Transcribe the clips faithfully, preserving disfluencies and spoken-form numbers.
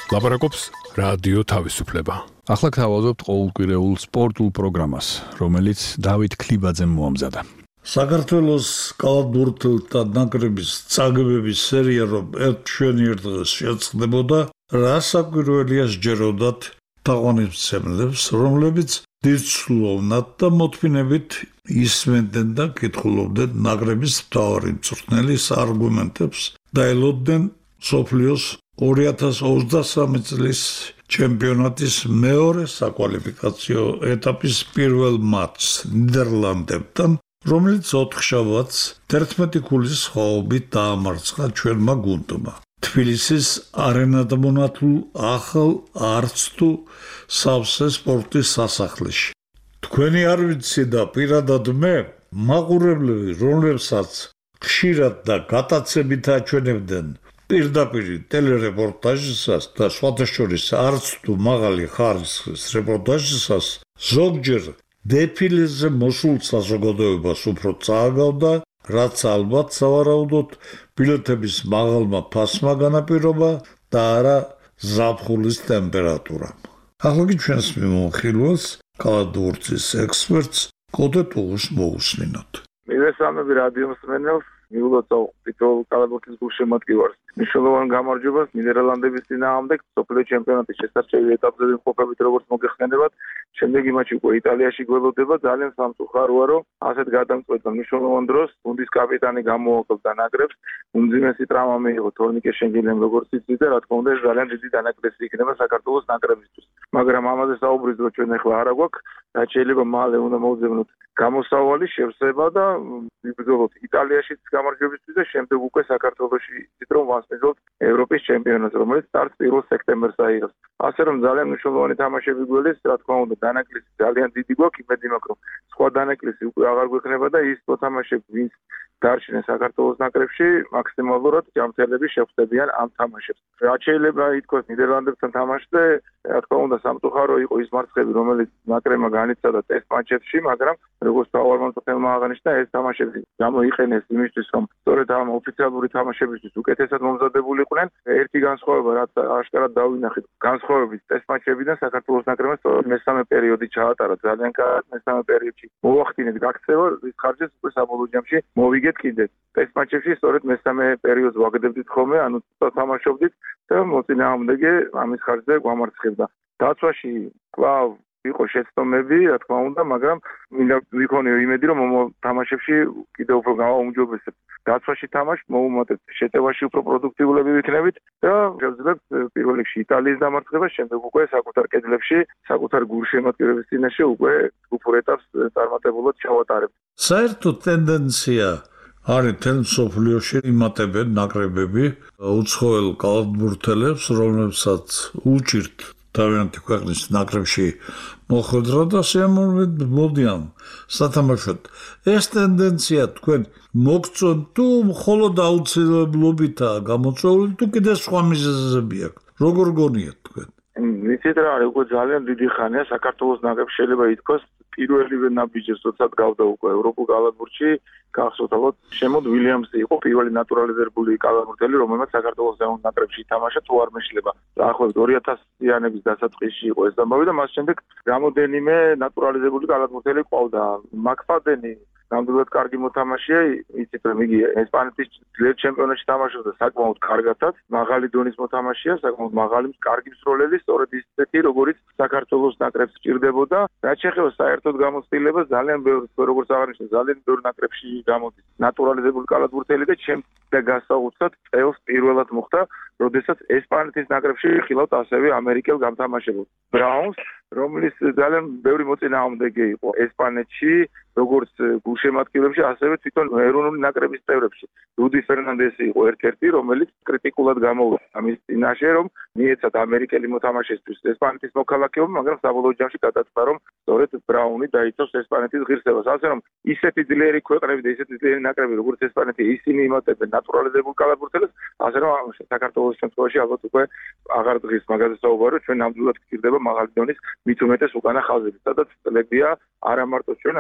ლაპარაკობს რადიო თავისუფლება. ახლა გთავაზობთ ყოველკვირეულ სპორტულ პროგრამას, რომელიც დავით ქლიბაძემ მოამზადა. საქართველოს კალათბურთელთა ნაკრების წაგებების სერია რომ ერთ შვენიერ დღეს შეწყდებოდა, რა საკვირველია სჯეროდათ თაყვანისმცემლებს, რომლებიც დიდსვლოვნად და მოთმინებით ისმენდნენ და კითხულობდნენ ნაკრების მთავარი მწვრთნელის არგუმენტებს და ელოდნენ მსოფლიოს ორი ათას ოცდასამი წლის ჩემპიონატის მეორე საკვალიფიკაციო ეტაპის პირველ მატჩს ნიდერლანდებთან, რომელიც ოთხშაბათს თერთმეტი ქულის სხვაობით დაამარცხა ჩვენმა გუნდმა. თბილისის არენადმონათულ ახალ არცთუ სავსე სპორტის სასახლეში. თქვენი არ ვიცი და პირადად მე, მაყურებლები, რომლებსაც ხშირად და გატაცებით აჩვენებდნენ პირდაპირ ტელერეპორტაჟისას და სხვათა შორის არც თუ მაღალი ხარისხის რეპორტაჟისას, ზოგჯერ დეფილეზე მოსულ საზოგადოებას უფრო წააგავდა, რაც ალბათ სავარაუდოდ ბილეთების მაღალმა ფასმა განაპირობა და არა ზაფხულის ტემპერატურამ. ახლა კი ჩვენს მიმოხილვას კალათბურთის ექსპერტს კოდე ტუღუს მოусმინოთ. მივესალმები რადიო მსმენელს, მიულოცავ თითოეულ კალათბურთის გულშემატკივარს. მნიშვნელოვან გამარჯვებას ნიდერლანდების წინააღმდეგ მსოფლიო ჩემპიონატის შესარჩევი ეტაპზე ვიმყოფებით, როგორც მოგეხსენებათ. შემდეგი მატჩი უკვე იტალიაში გველოდება. ძალიან სამწუხაროა, რომ ასეთ გადამწყვეტ მნიშვნელოვან დროს გუნდის კაპიტანი გამოაკლდა ნაკრებს. უმძიმესი ტრავმა მიიღო თორნიკე შენგელემ, როგორც იცით და რა თქმა უნდა, ძალიან დიდი დანაკლისი იქნება საქართველოს ნაკრებისთვის. მაგრამ ამაზე საუბრის დრო ჩვენ ახლა არა გვაქვს. რაც შეიძლება მალე უნდა მოვძებნოთ გამოსავალი, შევსება და ვიბრძოლოთ იტალიაშიც გამარჯვებისთვის და შემდეგ უკვე საქართველოში იცით რომ ვასწავლოთ ევროპის ჩემპიონატს, რომელიც სტარტს პირველ სექტემბერს აიღებს. ასე რომ ძალიან მნიშვნელოვანი თამაშები გველის, რა თქმა უნდა, დანაკლისი ძალიან დიდი გვაქვს, იმედი მაქვს რომ სხვა დანაკლისი უკვე აღარ გვექნება და ის თამაშები, ვინც დარჩნენ საქართველოს ნაკრებში, მაქსიმალურად ჯამთელები შეხვდებიან ამ თამაშებს. რაც შეიძლება ითქვას ნიდერლანდებთან თამაშზე, რა თქმა უნდა, სამწუხარო იყო ის მარცხები, რომელიც ნაკრებმა განიცადა ტესტ მატჩებში, მაგრამ როგორც თავმჯდომარემ აღნიშნა, ეს თამაშები გამოიყენეს იმისთვის, რომ სწორედ ამ ოფიციალური თამაშებისთვის უკეთესად მომზადებულიყვნენ. ერთი განსხვავება, რაც აშკარად დავინახეთ, განსხვავებით ტესტ მატჩებიდან საქართველოს ნაკრებმა სწორედ მესამე პერიოდი ჩაატარა. ძალიან კარგი მესამე პერიოდში მოახდინეთ გაქცევა, რის ხარჯზეც უკვე საბოლოო ჯამში მოვიგეთ კიდე. ტესტ მატჩებში სწორედ მესამე პერიოდს ვაგდებდით ხოლმე, ანუ თამაშობდით და მოწინააღმდეგე ამის ხარჯზე გვამარცხებდა. დაცვაში კვლავ იყო შეცდომები, რა თქმა უნდა, მაგრამ მინდა ვიქონიო იმედი, რომ თამაშებში კიდევ უფრო გავაუმჯობესებთ. დაცვაში თამაშ მოუმატებთ, შეტევაში უფრო პროდუქტიულები ვიქნებით და შევძლებთ პირველ რიგში იტალიის დამარცხებას, შემდეგ უკვე საკუთარ კედლებში, საკუთარ გულშემატკივრების წინაშე უკვე ჯგუფურ ეტაპს წარმატებულად ჩავატარებთ. საერთო ტენდენცია არის თელ მსოფლიოში იმატებენ ნაკრებები უცხოელ კალათბურთელებს, რომლებსაც უჭირთ თავიანთი ქვეყნის ნაკრებში მოხვედრა და შემოვიდნენ მოდიან სათამაშოდ. ეს ტენდენცია თქვენ მოგწონთ თუ მხოლოდ აუცილებლობითაა გამოწვეული თუ კიდე სხვა მიზეზები აქვს? როგორ გონიათ თქვენ? ვიცით რა არის, უკვე ძალიან დიდი ხანია საქართველოს ნაკრებს შეიძლება ითქვას პირველივე ნაბიჯებს, როცა გავდა უკვე ევროპულ კალათბურთში, გახსოვთ ალბათ, შემოდ ვილიამსი იყო პირველი ნატურალიზებული კალათბურთელი, რომელმაც საქართველოს ეროვნულ ნაკრებში ითამაშა, თუ არ მეშლება. დაახლოებით ორი ათასიანების დასაწყისში იყო ეს ამბავი და მას შემდეგ რამოდენიმე ნატურალიზებული კალათბურთელი ყავდა. მაკფადენი ნამდვილად კარგი მოთამაშეა, იცით რომ იგი ესპანეთის ძლიერ ჩემპიონატში თამაშობდა საკმაოდ კარგადაც, მაღალი დონის მოთამაშეა, საკმაოდ მაღალი კარგი მსროლელი, სწორედ ისეთი, როგორიც საქართველოს ნაკრებს სჭირდებოდა. რაც შეეხება საერთოდ გამოცდილებას, ძალიან ბევრი, როგორც აღნიშნე, ძალიან ბევრი ნაკრებში გამოდის ნატურალიზებული კალათბურთელი და შემდეგ გასაუცად წელს პირველად მოხდა, როდესაც ესპანეთის ნაკრებში ხილავთ ასევე ამერიკელ გამთამაშებელს ბრაუნს, რომლის ძალიან ბევრი მოწინააღმდეგე იყო ესპანეთში, როგორც გულშემატკივრებში, ასევე თვითონ ეროვნული ნაკრების წევრებში. რუდი ფერნანდესი იყო ერთ-ერთი, რომელიც კრიტიკულად გამოვიდა ამის წინაშე, რომ მიეცათ ამერიკელი მოთამაშესთვის ესპანეთის მოქალაქეობა, მაგრამ საბოლოო ჯამში გადაწყდა, რომ სწორედ ბრაუნი დაიცავს ესპანეთის ღირსებას. ასე რომ ისეთი ძლიერი ქვეყნები და ისეთი ძლიერი ნაკრები, როგორც ესპანეთი, ისინი იმატებენ ნატურალიზებულ კალათბურთელებს, ასე რომ საქართველოს შემთხვევაში ალბათ უკვე აღარ დღის მაგაზე საუბარო, ჩვენ ნამდვილად გვჭირდება მაღალი დონის მით უმეტეს უკანა ხაზები, სადაც წლებია არა მარტო ჩვენ, არამედ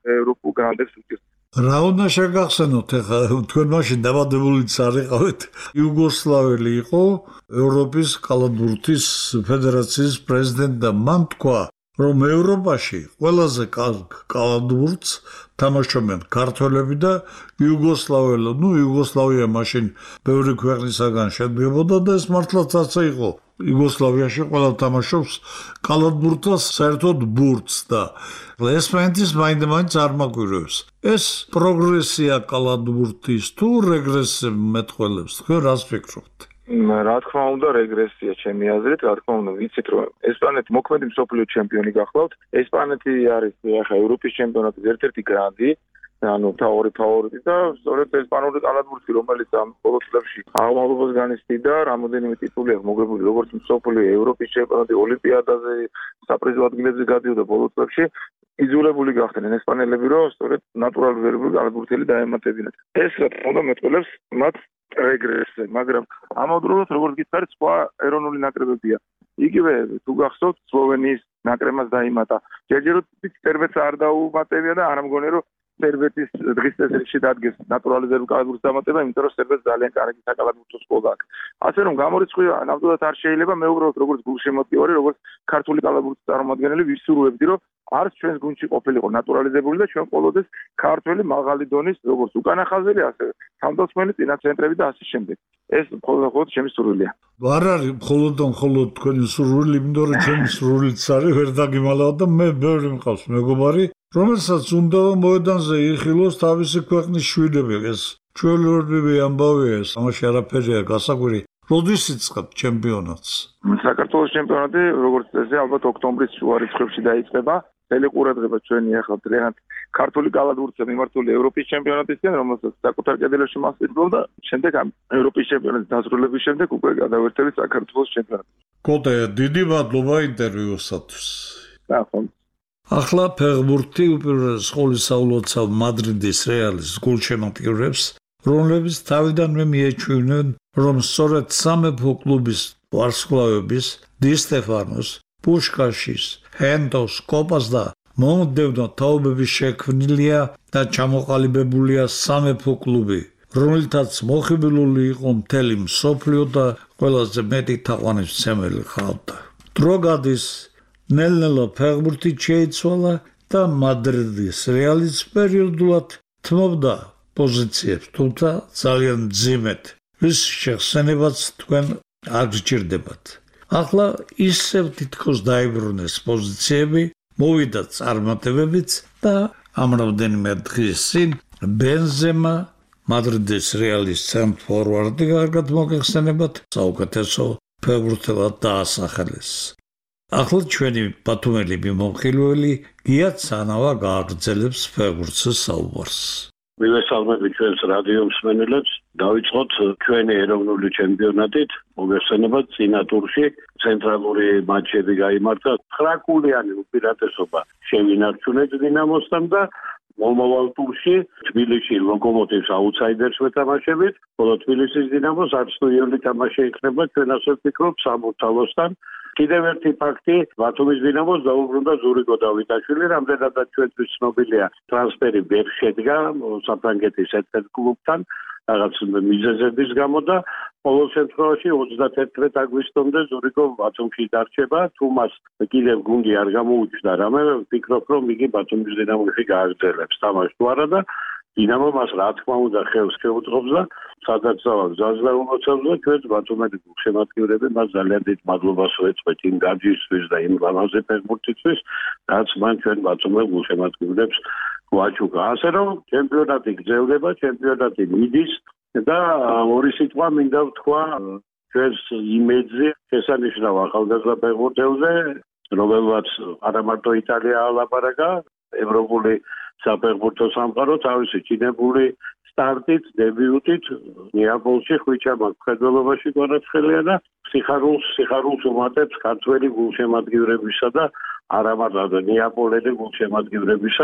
ევროპულ გრანდებს უჭირს. რა უნდა შეგახსენოთ ახლა თქვენ მაშინ დაბადებულიც არ იყავით იუგოსლაველი იყო ევროპის კალათბურთის ფედერაციის პრეზიდენტი და მან თქვა რომ ევროპაში ყველაზე კარგ კალათბურთს თამაშობენ ქართველები და იუგოსლაველი, ну იუგოსლავია მაშინ ბევრი ქვეყნისაგან შედგებოდა და ეს მართლაც ასე იყო. იუგოსლავიაში ყველა თამაშობს კალათბურთს, საერთოდ ბურთს და ესპანეთის მაინდა-მაინც არ მაგვირევს. ეს პროგრესია კალათბურთის თუ რეგრესია მეტყველებს, თქვენ რას ფიქრობთ? რა თქმა უნდა რეგრესია ჩემი აზრით, რა თქმა უნდა ვიცით რომ ესპანეთი მოქმედი მსოფლიო ჩემპიონი გახლავთ. ესპანეთი არის ახლა ევროპის ჩემპიონატის ერთ-ერთი გრანდი, ანუ თავი ფავორიტი და სწორედ ესპანური კალათბურთი, რომელიც ამ ბოლო წლებში აღმავლობას განიცდიდა, რამოდენიმე ტიტული აქვს მოგებული, როგორც მსოფლიო, ევროპის ჩემპიონატი, ოლიმპიადაზე, საპრიზო ადგილებზე გადიოდა ბოლო წლებში. იძულებული გახდნენ ესპანელები, რომ სწორედ ნატურალიზებული კალათბურთელი დაემატებინათ. ეს რა თქმა უნდა მეტყველებს მათ რეგრესზე, მაგრამ ამავდროულად როგორც გითხარით, სხვა ეროვნული ნაკრებებია. იგივე თუ გახსოვთ, სლოვენიის ნაკრებმაც დაიმატა. ჯერჯერობით სერბეთს არ დაუმატებია და არ ამგონია, რომ სერბეთის დღის წესრიგში დადგეს ნატურალიზებული კალათბურთის დამატება, იმიტომ რომ სერბეთს ძალიან კარგი საკალათბურთო სკოლა აქვს. ასე რომ გამორიცხვა ნამდვილად არ შეიძლება, მე უბრალოდ როგორც გულშემატკივარი, როგორც ქართული კალათბურთის წარმომადგენელი ვისურვებდი, რომ არც ჩვენს გუნდში ყოფილიყო ნატურალიზებული და ჩვენ ყოველთვის ქართველი მაღალი დონის, როგორც უკანა ხაზელი, ასევე თავდაცველი წინა ცენტრები და ასე შემდეგ. ეს მხოლოდ ჩემი სურვილია. არ არის მხოლოდ და მხოლოდ თქვენი სურვილი, იმიტომ რომ ჩემი სურვილიც არის ვერ დაგიმალავ და მე ბევრი მყავს მეგობარი, რომელსაც უნდა მოედანზე იხილოს თავისი ქვეყნის შვილები. ეს ჩვეულებრივი ამბავია, ეს ამაში არაფერია გასაკვირი. როდის იწყებ ჩემპიონატს? საქართველოს ჩემპიონატი, როგორც წესი, ალბათ ოქტომბრის შუა რიცხვებში დაიწყება. მთელი ყურადღება ჩვენი ახლა დღეღან ქართული კალათბურთზე მიმართული ევროპის ჩემპიონატისკენ, რომელსაც საკუთარ კედელში მასპინძლობ და შემდეგ ამ ევროპის ჩემპიონატის დასრულების შემდეგ უკვე გადავერთებით საქართველოს ჩემპიონატს. კოტე, დიდი მადლობა ინტერვიუსათვის. ნახოთ. ახლა ფეხბურთი უპირველეს ყოვლისა ულოცავ მადრიდის რეალის გულშემატკივრებს, რომლებიც თავიდანვე მიეჩვენენ, რომ სწორედ სამეფო კლუბის ვარსკვლავების დი სტეფანოს, პუშკაშის, ჰენდოს, კოპას და მომდევნო თაობების შექმნილია და ჩამოყალიბებულია სამეფო კლუბი, რომელთაც მოხიბლული იყო მთელი მსოფლიო და ყველაზე მეტი თაყვანისმცემელი ხალხი. დრო გადის, ნელ-ნელა ფეხბურთი შეიცვალა და მადრიდის რეალის პერიოდულად თმობდა პოზიციებს, თუმცა ძალიან მძიმედ. რის შეხსენებაც თქვენ არ გჭირდებათ. ახლა ისევ თითქოს დაიბრუნეს პოზიციები, მოვიდა წარმატებებიც და ამ რამდენიმე დღის წინ ბენზემა მადრიდის რეალის ცენტრ ფორვარდი კარგად მოგეხსენებათ, საუკეთესო ფეხბურთელად დაასახელეს. ახლა ჩვენი ბათუმელი მიმოხილველი გია ცანავა გააგრძელებს ფეხბურთის საუბარს. მივესალმებით ჩვენს რადიო მსმენელებს. დავიწყოთ ჩვენი ეროვნული ჩემპიონატით. მოგესალმებით წინა ტურში ცენტრალური მატჩები გაიმართა. ცხრაკულიანი უპირატესობა შევინარჩუნეთ დინამოსთან და მომავალ ტურში თბილისში ლოკომოტივს აუთსაიდერს ვეთამაშებით, ხოლო თბილისის დინამოს არც თუ იული თამაში იქნება, ჩვენ ასე ვფიქრობთ სამურთალოსთან. კიდევ ერთი ფაქტი, ბათუმის დინამოს დაუბრუნდა ზურიკო დავითაშვილი, რამდენადაც ჩვენთვის ცნობილია ტრანსფერი ვერ შედგა საფრანგეთის ერთ-ერთ კლუბთან, რაღაც მიზეზების გამო და ყოველ შემთხვევაში ოცდათერთმეტ აგვისტომდე ზურიკო ბათუმში დარჩება, თუ მას კიდევ გუნდი არ გამოუჩნდა რამე, ვფიქრობ, რომ იგი ბათუმის დინამოში გააგრძელებს თამაშს თუ არა და დინამო მას რა თქმა უნდა ხელს შეუწყობს და სადაც დავარ გზაზე უმოცავს და ჩვენ ბათუმელი გულშემატკივრები მას ძალიან დიდ მადლობას ვეწყვეთ იმ გარჯისთვის და იმ ლამაზი ფეხბურთისთვის, რაც მან ჩვენ ბათუმელ გულშემატკივრებს გვაჩუქა. ასე რომ ჩემპიონატი გრძელდება, ჩემპიონატი მიდის და ორი სიტყვა მინდა ვთქვა ჩვენს იმედზე, შესანიშნავ ახალგაზრდა ფეხბურთელზე, რომელსაც არა მარტო იტალია ალაპარაკა, ევროპული საფეხბურთო სამყარო თავისი ჩინებული სტარტით, დებიუტით ნეაპოლში ხვიჩამა მხედველობაში გვარაცხელია და სიხარულს სიხარულს უმატებს ქართველი გულშემატკივრებისა და არა მარტო ნეაპოლელი გულშემატკივრებისა.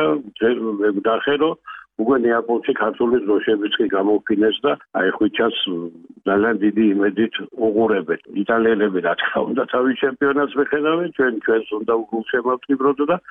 ვდახე რომ უკვე ნეაპოლში ქართული დროშებიც კი გამოფინეს და აი ხვიჩას ძალიან დიდი იმედით უყურებენ. იტალიელები რა თქმა უნდა თავის ჩემპიონატს მიხედავენ, ჩვენ ჩვენს უნდა გულშემატკივროთ და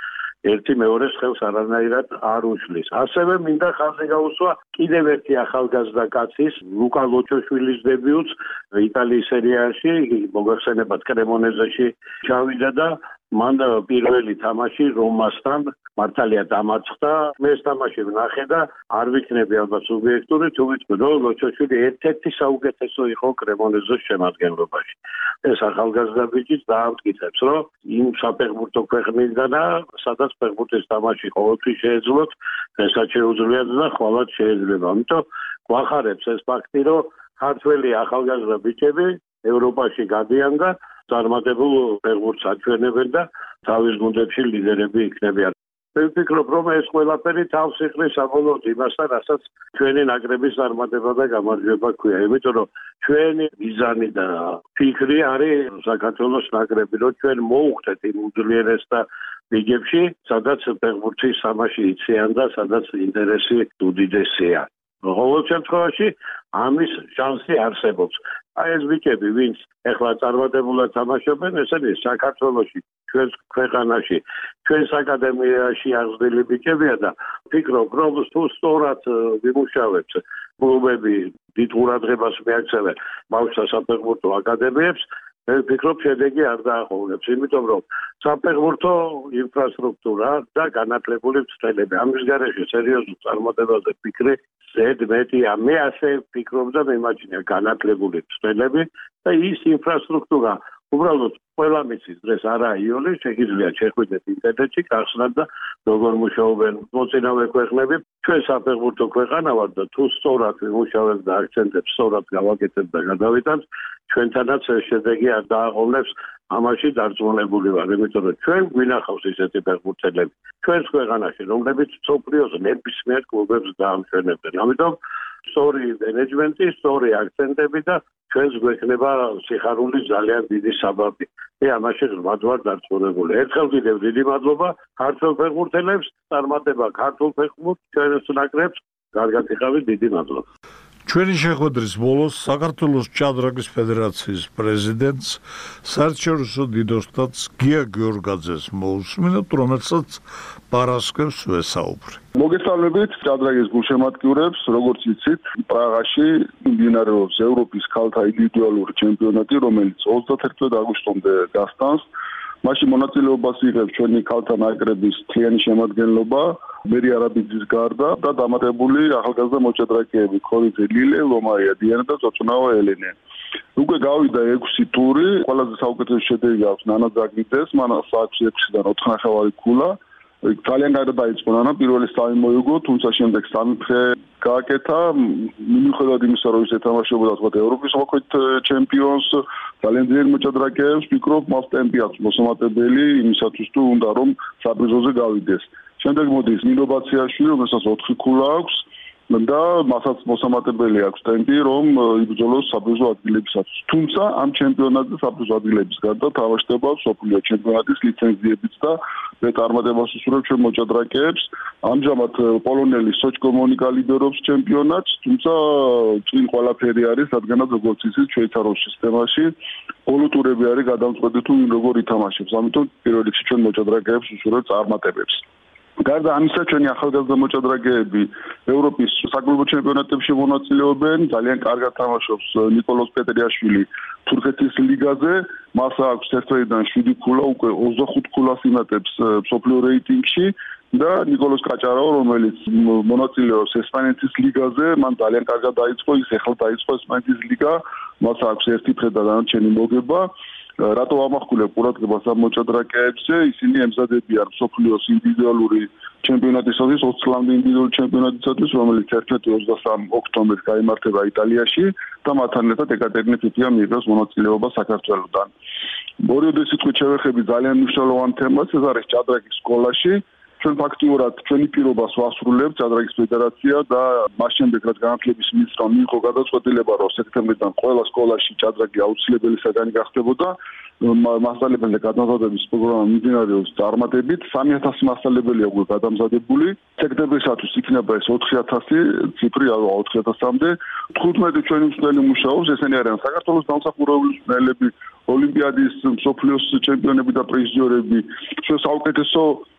ერთი მეორეს ხელს არანაირად არ უშლის. ასევე მინდა ხაზი გაუსვა კიდევ ერთი ახალგაზრდა კაცის, ლუკა ლოჩოშვილის დებიუტს იტალიის სერიაში, მოგეხსენებათ კრემონეზეში ჩავიდა და მან პირველი თამაში რომასთან მართალია დამარცხდა. მე ეს თამაში ვნახე და არ ვიქნები ალბათ სუბიექტური, თუ ვიტყვი რომ ლოჩოშვილი ერთ-ერთი საუკეთესო იყო კრემონეზეს შემადგენლობაში. ეს ახალგაზრდა ბიჭი დაამტკიცებს, რომ იმ საფეხბურთო ქვეყნიდანა, სადაც ფეხბურთის თამაში ყოველთვის შეეძლოთ, ესაც შეუძლიათ და ხვალად შეიძლება. ამიტომ გვახარებს ეს ფაქტი, რომ ქართველი ახალგაზრდა ბიჭები ევროპაში გადიან და წარმატებულ ფეხბურთს აჩვენებენ და თავის გუნდებში ლიდერები იქნებიან. მე ვფიქრობ, რომ ეს ყველაფერი თავს იყრის საბოლოოდ იმასთან, რასაც ჩვენი ნაკრების წარმატება და გამარჯვება ქვია. იმიტომ რომ ჩვენი მიზანი და ფიქრი არის საქართველოს ნაკრები, რომ ჩვენ მოვუხდეთ იმ უძლიერეს და ლიგებში, სადაც ფეხბურთის თამაში იციან და სადაც ინტერესი უდიდესია. ყოველ შემთხვევაში ამის შანსი არსებობს. აი ეს ბიჭები, ვინც ეხლა წარმატებულად თამაშობენ, ესენი საქართველოში, ჩვენს ქვეყანაში, ჩვენს აკადემიაში აღზრდილი ბიჭებია და ვფიქრობ, რომ თუ სწორად ვიმუშავებთ, კლუბები დიდ ყურადღებას მიაქცევენ ბავშვთა საფეხბურთო აკადემიებს, მე ვფიქრობ, შედეგი არ დააყოვნებს, იმიტომ რომ საფეხბურთო ინფრასტრუქტურა და განათლებული მცველები, ამის გარეშე სერიოზულ წარმატებაზე ფიქრი ზედ მეტია. მე ასე ვფიქრობ და მიმაჩნია განათლებული მცველები და ის ინფრასტრუქტურა უბრალოდ ყველა მიცის დღეს არაა იული, შეგიძლია შეხვიდეთ ინტერნეტში, გახსნათ და როგორ მუშაობენ მოწინავე ქვეყნები. ჩვენ საფეხბურთო ქვეყანა ვართ და თუ სწორად ვიმუშავებთ და აქცენტებს სწორად გავაკეთებთ და გადავიტანთ, ჩვენთანაც ეს შედეგი არ დააყოვნებს. ამაში დარწმუნებული ვარ, იმიტომ რომ ჩვენ გვინახავს ისეთი ფეხბურთელები ჩვენს ქვეყანაში, რომლებიც მსოფლიოს ნებისმიერ კლუბებს დაამშვენებენ. ამიტომ სწორი მენეჯმენტი, სწორი აქცენტები და ჩვენს გვექნება სიხარულის ძალიან დიდი საბაბი. მე ამაში ღრმად ვარ დარწმუნებული. ერთხელ კიდევ დიდი მადლობა ქართველ ფეხბურთელებს, წარმატება ქართულ ფეხბურთს, ჩვენს ნაკრებს, კარგად იყავით, დიდი მადლობა. ჩვენი შეხვედრის ბოლოს საქართველოს ჭადრაკის ფედერაციის პრეზიდენტს, საერთაშორისო დიდოსტატს გია გიორგაძეს მოусმინოთ, რომელსაც პარასკევს ვესაუბრე. მოგესალმებით ჭადრაკის გულშემატკივრებს, როგორც იცით, პრაღაში მიმდინარეობს ევროპის ქალთა ინდივიდუალური ჩემპიონატი, რომელიც ოცდაათი აგვისტომდე გასტანს. მაშინ მონაწილეობას იღებს ჩვენი ქალთა ნაკრების მთლიანი შემადგენლობა, მერი არაბიძის გარდა და დამატებული ახალგაზრდა მოჭადრაკეები, ქორიძე ლილე, ლომაია დიანა და წოწუნავა ელენე. უკვე გავიდა ექვსი ტური, ყველაზე საუკეთესო შედეგი აქვს ნანა ძაგნიძეს, მან აქვს ექვსიდან ოთხ ნახევარი ქულა. ძალიან კარგად დაიწყო ნანა, პირველი სამი მოიგო, თუმცა შემდეგ სამი ფხე გააკეთა, მიუხედავად იმისა, რომ ის ეთამაშებოდა თქვათ ევროპის მოქმედ ჩემპიონს, ძალიან ძლიერ მოჭადრაკეებს, ვფიქრობ, მას ტემპი აქვს მოსამატებელი იმისათვის, თუ უნდა რომ საპრიზოზე გავიდეს. შემდეგ მოდის ნინობაციაშვილი, რომელსაც ოთხი ქულა აქვს და მასაც მოსამატებელი აქვს ტემპი, რომ იბრძოლოს საპრიზო ადგილებისათვის. თუმცა ამ ჩემპიონატზე საპრიზო ადგილების გარდა თამაშდება მსოფლიო ჩემპიონატის ლიცენზიებიც და მე წარმატებას უსურვებ ჩვენ მოჭადრაკეებს. ამჟამად პოლონელი სოჩკო მონიკა ლიდერობს ჩემპიონატს, თუმცა წინ ყველაფერი არის, რადგანაც როგორც იცით, შვეიცარიის სისტემაში ბოლო ტურები არის გადამწყვეტი თუ ვინ როგორ ითამაშებს. ამიტომ პირველ რიგში ჩვენ მოჭადრაკეებს უსურვებთ წარმატებებს. გარდა ამისა, ჩვენი ახალგაზრდა მოჭადრაკეები ევროპის საკლუბო ჩემპიონატებში მონაწილეობენ, ძალიან კარგად თამაშობს ნიკოლოზ პეტრიაშვილი თურქეთის ლიგაზე, მას აქვს ერთ-ერთიდან შვიდი ქულა, უკვე ოცდახუთ ქულას იმატებს მსოფლიო რეიტინგში და ნიკოლოზ კაჭარავა, რომელიც მონაწილეობს ესპანეთის ლიგაზე, მან ძალიან კარგად დაიწყო, ის ახლა დაიწყო ესპანეთის ლიგა, მას აქვს ერთი ფხე და დანარჩენი მოგება. რატო ამახვილებ ყურადღებას ამ მოჭადრაკეებზე? ისინი ემზადებიან მსოფლიოს ინდივიდუალური ჩემპიონატისათვის, ოცი წლამდე ინდივიდუალური ჩემპიონატისათვის, რომელიც ერთ-ერთი ოცდასამი ოქტომბერს გაიმართება იტალიაში და მათთან ერთად ეკატერინე ფიფია მიიღებს მონაწილეობა საქართველოსთან. მორიოდე სიტყვით შევეხები ძალიან მნიშვნელოვან თემას, ეს არის ჭადრაკის სკოლაში. ჩვენ ფაქტიურად ჩვენი პირობას ვასრულებთ ჭადრაკის ფედერაცია და მას შემდეგ რაც განათლების მინისტრმა მიიღო გადაწყვეტილება, რომ სექტემბრიდან ყველა სკოლაში ჭადრაკი აუცილებელი საგანი გახდებოდა, მასწავლებელთა გადამზადების პროგრამა მიმდინარეობს წარმატებით. სამი ათასი მასწავლებელი აქვს გადამზადებული. სექტემბრისათვის იქნება ეს ოთხი ათასი ციფრი ოთხი ათასამდე. თხუთმეტი ჩვენი მსვლელი მუშაობს, ესენი არიან საქართველოს დამსახურებული მსვლელები, ოლიმპიადის მსოფლიოს ჩემპიონები და პრიზიორები. ჩვენ საუკეთესო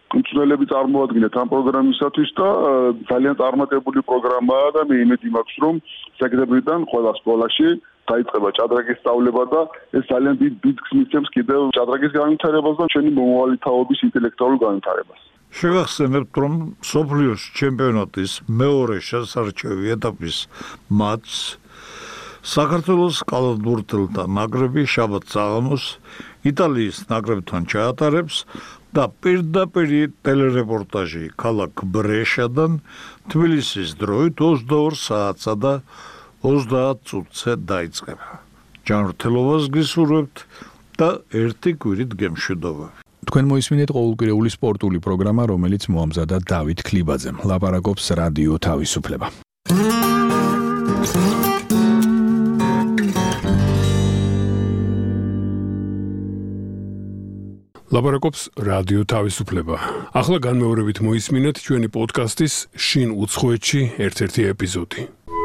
მწვრთნელები წარმოადგენთ ამ პროგრამისათვის და ძალიან წარმატებული პროგრამაა და მე იმედი მაქვს რომ სექტემბრიდან ყველა სკოლაში დაიწყება ჭადრაკის სწავლება და ეს ძალიან დიდ ბიძგს მისცემს კიდევ ჭადრაკის განვითარებას და ჩვენი მომავალი თაობის ინტელექტუალურ განვითარებას. შევახსენებთ, რომ მსოფლიოს ჩემპიონატის მეორე შესარჩევი ეტაპის მატჩს საქართველოს კალათბურთელთა ნაკრები შაბათ საღამოს იტალიის ნაკრებთან ჩაატარებს და პირდაპირ ტელერეპორტაჟი ქალაქ ბრეშადან თბილისის დროით ოცდაორ საათსა და ოცდაათ წუთზე დაიწყება. ჯანმრთელობას გისურვებთ და ერთი კვირით გემშვიდობა. თქვენ მოისმინეთ ყოველკვირეული სპორტული პროგრამა, რომელიც მოამზადა დავით ქლიბაძემ. ლაპარაკობს რადიო თავისუფლება. ლაპარაკობს რადიო თავისუფლება. ახლა განმეორებით მოისმინეთ ჩვენი პოდკასტის შინ უცხოეთში ერთ-ერთი ეპიზოდი.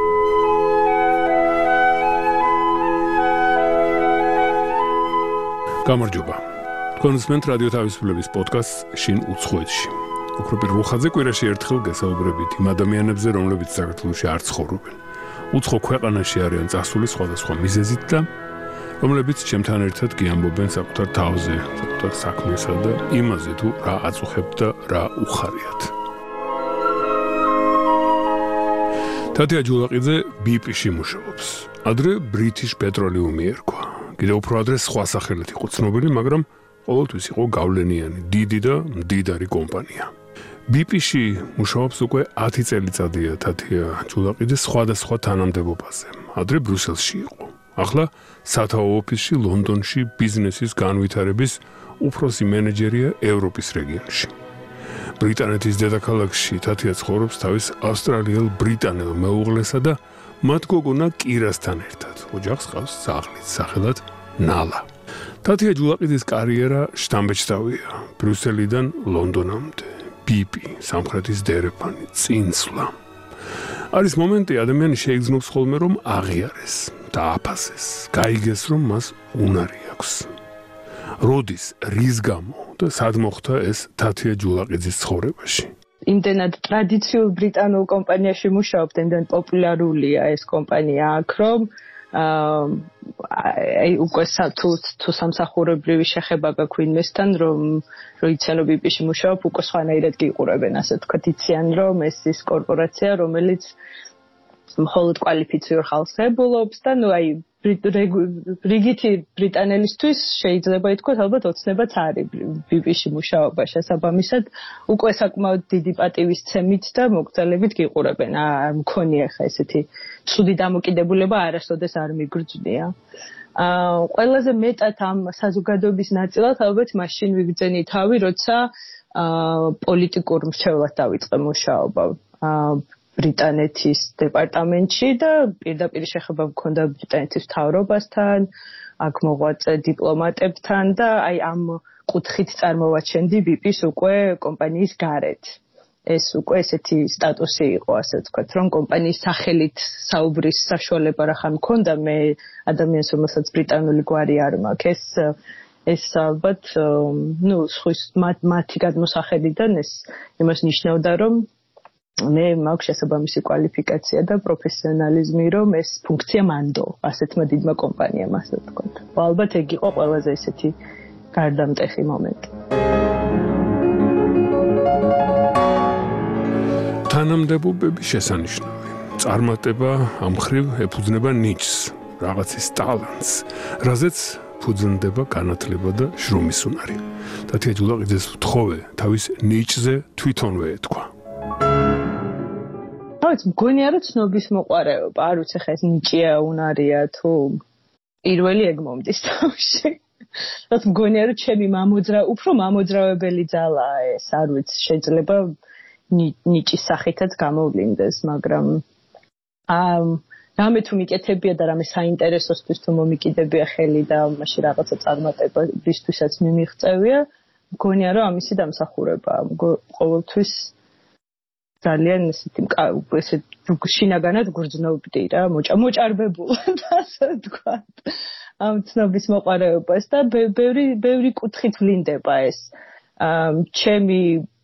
გამარჯობა. თქვენ უსმენთ რადიო თავისუფლების პოდკასტს შინ უცხოეთში. უფრო პირველ ხაზზე კვირაში ერთხელ გესაუბრებით იმ ადამიანებზე, რომლებიც საქართველოში არ ცხოვრობენ. უცხო ქვეყანაში არიან წასული სხვადასხვა მიზეზით და რომლებიც ჩემთან ერთად გიამბობენ საკუთარ თავზე, საკუთარ საქმესა და იმაზე თუ რა აწუხებთ და რა უხარიათ. თათია ჯულაყიძე ბი პი-ში მუშაობს. ადრე British Petroleum ერქვა. კიდევ უფრო ადრე სხვა სახელით იყო ცნობილი, მაგრამ ყოველთვის იყო გავლენიანი, დიდი და მდიდარი კომპანია. ბი პი-ში მუშაობს უკვე ათი წელიწადია თათია ჯულაყიძე სხვადასხვა თანამდებობაზე. ადრე ბრიუსელში იყო. ახლა სათაო ოფისში ლონდონში ბიზნესის განვითარების უფროსი მენეჯერია ევროპის რეგიონში. ბრიტანეთის დედაქალაქში თათია ცხოვრობს თავის ავსტრალიელ ბრიტანელ მეუღლესა და მათ გოგონა კირასთან ერთად. ოჯახს ყავს სახლიც სახელად ნალა. თათია ჯულაყიძის კარიერა შთამბეჭდავია. ბრიუსელიდან ლონდონამდე, ბი პი, სამხრეთის დერეფანი, წინსვლა. არის მომენტი, ადამიანი შეიგრძნობს ხოლმე რომ აღიარეს, დააფასეს, გაიგეს რომ მას უნარი აქვს. როდის, რის გამო და სად მოხდა ეს თათია ჯულაყიძის ცხოვრებაში? იმდენად ტრადიციულ ბრიტანულ კომპანიაში მუშაობთ, იმდენ პოპულარულია ეს კომპანია აქ, რომ აი უკვე თუ თუ სამსახურებრივი შეხება გაქვთ იმასთან, რომ რო იციან ბი პი-ში მუშაობ, უკვე სხვანაირად გიყურებენ, ასე ვთქვათ, იციან რომ ეს ის კორპორაცია, რომელიც მხოლოდ კვალიფიციურ ხალხს ებულობს და ნუ აი რიგითი ბრიტანელისთვის შეიძლება ითქვას, ალბათ ოცნებაც არის ბი პი-ში მუშაობა შესაბამისად, უკვე საკმაოდ დიდი პატივისცემით და მოგზაურობით გიყურებენ. არ მქონია ხა ესეთი ცუდი დამოკიდებულება არასოდეს არ მიგრძნია. აა ყველაზე მეტად ამ საზოგადოების ნაწილად ალბათ მაშინ ვიგრძენი თავი, როცა აა პოლიტიკურ მრჩევლად დავიწყე მუშაობა. აა ბრიტანეთის დეპარტამენტში და პირდაპირ შეხება მქონდა ბრიტანეთის მთავრობასთან, აქ მოღვაწე დიპლომატებთან და აი ამ კუთხით წარმოვაჩენდი ბი პი-ს უკვე კომპანიის გარეთ. ეს უკვე ესეთი სტატუსი იყო, ასე ვთქვათ, რომ კომპანიის სახელით საუბრის საშუალება რა ხან მქონდა მე ადამიანს, რომელსაც ბრიტანული გვარი არ მაქვს. ეს ეს ალბათ ნუ სხვის მათი გადმოსახედიდან ეს იმას ნიშნავდა, რომ მე მაქვს შესაბამისი კვალიფიკაცია და პროფესიონალიზმი, რომ ეს ფუნქცია მანდო ასეთმა დიდმა კომპანიამ, ასე ვთქვათ. ალბათ ეგ იყო ყველაზე ესეთი გარდამტეხი მომენტი. თანამდებობები შესანიშნავი. წარმატება ამ ხრივ ეფუძნება ნიჭს, რაღაცის ტალანტს, რაზეც ფუძნდება განათლება და შრომის უნარი. თათია ჯულაყიძეს ვთხოვე თავის ნიჭზე თვითონვე ეთქვა. რაც მგონია რომ ცნობის მოყარეობა, არ ვიცი ხა ეს ნიჭია, უნარია თუ პირველი ეგ მომდის თავში. რაც მგონია რომ ჩემი მამოძრა, უფრო მამოძრავებელი ძალაა ეს, არ ვიცი, შეიძლება ნიჭის სახითაც გამოვლინდეს, მაგრამ აა რამე თუ მიკეთებია და რამე საინტერესოსთვის თუ მომიკიდებია ხელი და მაშინ რაღაცა წარმატებისთვისაც მიმიღწევია, მგონია რომ ამისი დამსახურება ყოველთვის ძალიან ესეთი ესე შინაგანად გრძნობდი რა, მოჭარბებულად, ასე ვთქვათ, ამ ცნობის მოყარეობას და ბევრი ბევრი კუთხით ვლინდება ეს. ჩემი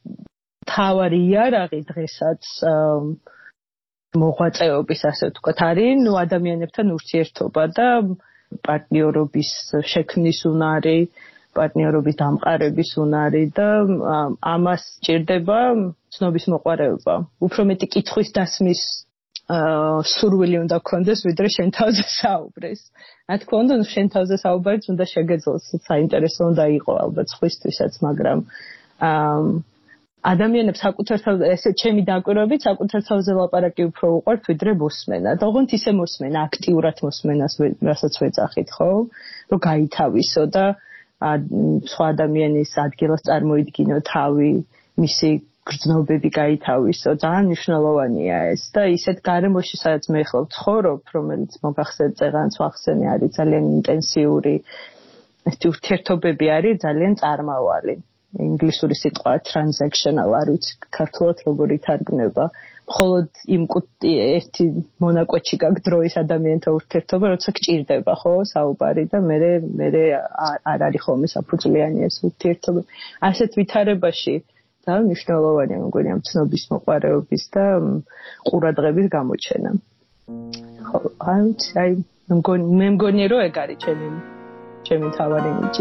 თავარი იარაღი დღესაც მოღვაწეობის ასე ვთქვათ არის ნუ ადამიანებთან ურთიერთობა და პარტნიორობის შექმნის უნარი, პარტნიორობის დამყარების უნარი და ამას ჭირდება ცნობის მოყვარეობა. უფრო მეტი კითხვის დასმის სურვილი უნდა გქონდეს, ვიდრე შენ თავზე საუბრის. რა თქმა უნდა, შენ თავზე საუბარიც უნდა შეგეძლოს, საინტერესო უნდა იყო ალბათ სხვისთვისაც, მაგრამ ადამიანებს საკუთარ თავზე, ესე ჩემი დაკვირვებით, საკუთარ თავზე ლაპარაკი უფრო უყვართ, ვიდრე მოსმენა. და ოღონდ ისე მოსმენა, აქტიურად მოსმენას, რასაც ვეძახით, ხო? რომ გაითავისო და სხვა ადამიანის ადგილას წარმოიდგინო თავი, მისი გრძნობები გაითავისო, ძალიან მნიშვნელოვანია ეს და ისეთ გარემოში, სადაც მე ახლა ვცხოვრობ, რომელიც მოგახსენეთ წეღანს ვახსენე, არის ძალიან ინტენსიური, ეს ურთიერთობები არის ძალიან წარმავალი. ინგლისური სიტყვა transactional არ ვიცი ქართულად როგორ ითარგმნება. მხოლოდ იმ ერთი მონაკვეთში გაქვს დროის ადამიანთა ურთიერთობა, როცა გჭირდება, ხო, საუბარი და მე მე არ არის ხოლმე საფუძვლიანი ეს ურთიერთობა. ასეთ ვითარებაში ძალიან მნიშვნელოვანია მგონი ამ ცნობის მოყვარეობის და ყურადღების გამოჩენა. ხო, აი, მე მგონი რომ ეგ არის ჩემი ჩემი თავარი ნიჭი.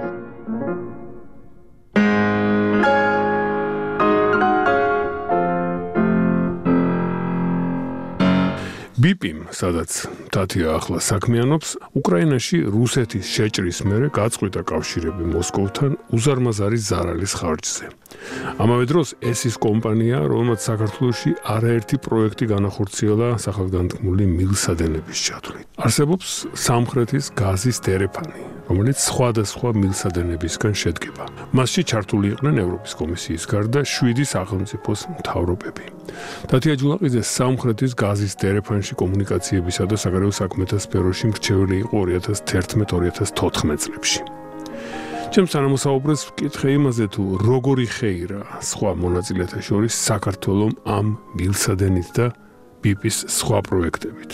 ბიპიმ, სადაც თათია ახლა საქმიანობს, უკრაინაში რუსეთის შეჭრის მერე გაწყვიტა კავშირები მოსკოვთან უზარმაზარი ზარალის ხარჯზე. ამავე დროს ეს ის კომპანია, რომელმაც საქართველოში არაერთი პროექტი განახორციელა სახელგანთქმული მილსადენების ჩათვლით. არსებობს სამხრეთის გაზის დერეფანი, რომელიც სხვადასხვა მილსადენებისგან შედგება. მასში ჩართული იყვნენ ევროპის კომისიის გარდა შვიდი სახელმწიფოს მთავრობები. თათია ჯულაყიძე სამხრეთის გაზის დერეფანში კომუნიკაციებისა და საგარეო საქმეთა სფეროში მრჩეველი იყო ორი ათას თერთმეტ ორი ათას თოთხმეტ წლებში. ჩემს თანამოსაუბრეს ვკითხე იმაზე, თუ როგორი ხეირა სხვა მონაწილეთა შორის საქართველომ ამ მილსადენით და ბიპის სხვა პროექტებით.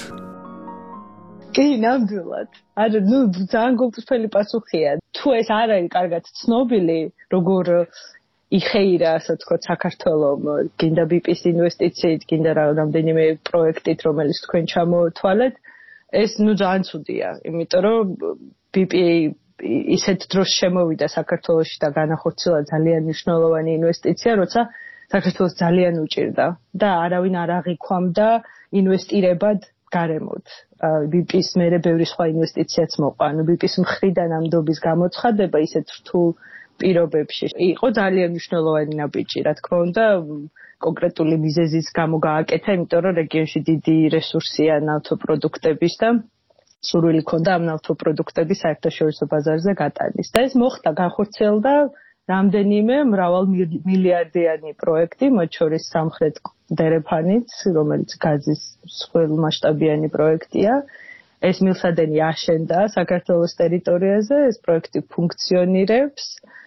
კი, ნამდვილად. არა, ნუ ძალიან გულწრფელი პასუხია. თუ ეს არ არის კარგად ცნობილი, როგორ იხეირა, ასე ვთქვათ, საქართველომ გინდა ბიპის ინვესტიციით, გინდა რამდენიმე პროექტით, რომელიც თქვენ ჩამოთვალეთ, ეს ნუ ძალიან ცუდია, იმიტომ რომ ბიპი ისეთ დროს შემოვიდა საქართველოში და განახორციელა ძალიან მნიშვნელოვანი ინვესტიცია, როცა საქართველოს ძალიან უჭირდა და არავინ არ აღიქვამდა ინვესტირებად გარემოთ. ბიპის მერე ბევრი სხვა ინვესტიციაც მოყვა. ანუ ბიპის მხრიდან ამ დობის გამოცხადება ისეთ რთულ პირობებში იყო ძალიან მნიშვნელოვანი ნაბიჯი, რა თქმა უნდა, კონკრეტული მიზეზის გამო გააკეთა, იმიტომ რომ რეგიონში დიდი რესურსია ნავთობპროდუქტების და სურვილი ქონდა ამ ნავთობპროდუქტების საერთაშორისო ბაზარზე გატანის. და ეს მოხდა, განხორციელდა რამდენიმე მრავალ მილიარდიანი პროექტი, მათ შორის სამხრეთ დერეფანიც, რომელიც გაზის მსხვილმასშტაბიანი პროექტია. ეს მილსადენი აშენდა საქართველოს ტერიტორიაზე, ეს პროექტი ფუნქციონირებს.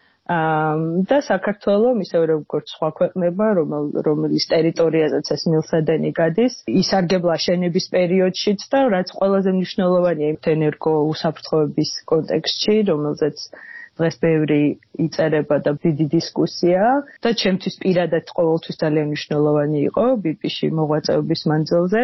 და საქართველოს ისევე როგორც სხვა ქვეყნება, რომელიც ტერიტორიაზეც ეს მილსადენი გადის, ისარგებლა აშენების პერიოდშიც და რაც ყველაზე მნიშვნელოვანია ენერგო უსაფრთხოების კონტექსტში, რომელზეც დღეს ბევრი იწერება და დიდი დისკუსია და ჩემთვის პირადად ყოველთვის ძალიან მნიშვნელოვანი იყო ბიპიში მოღვაწეობის მანძილზე.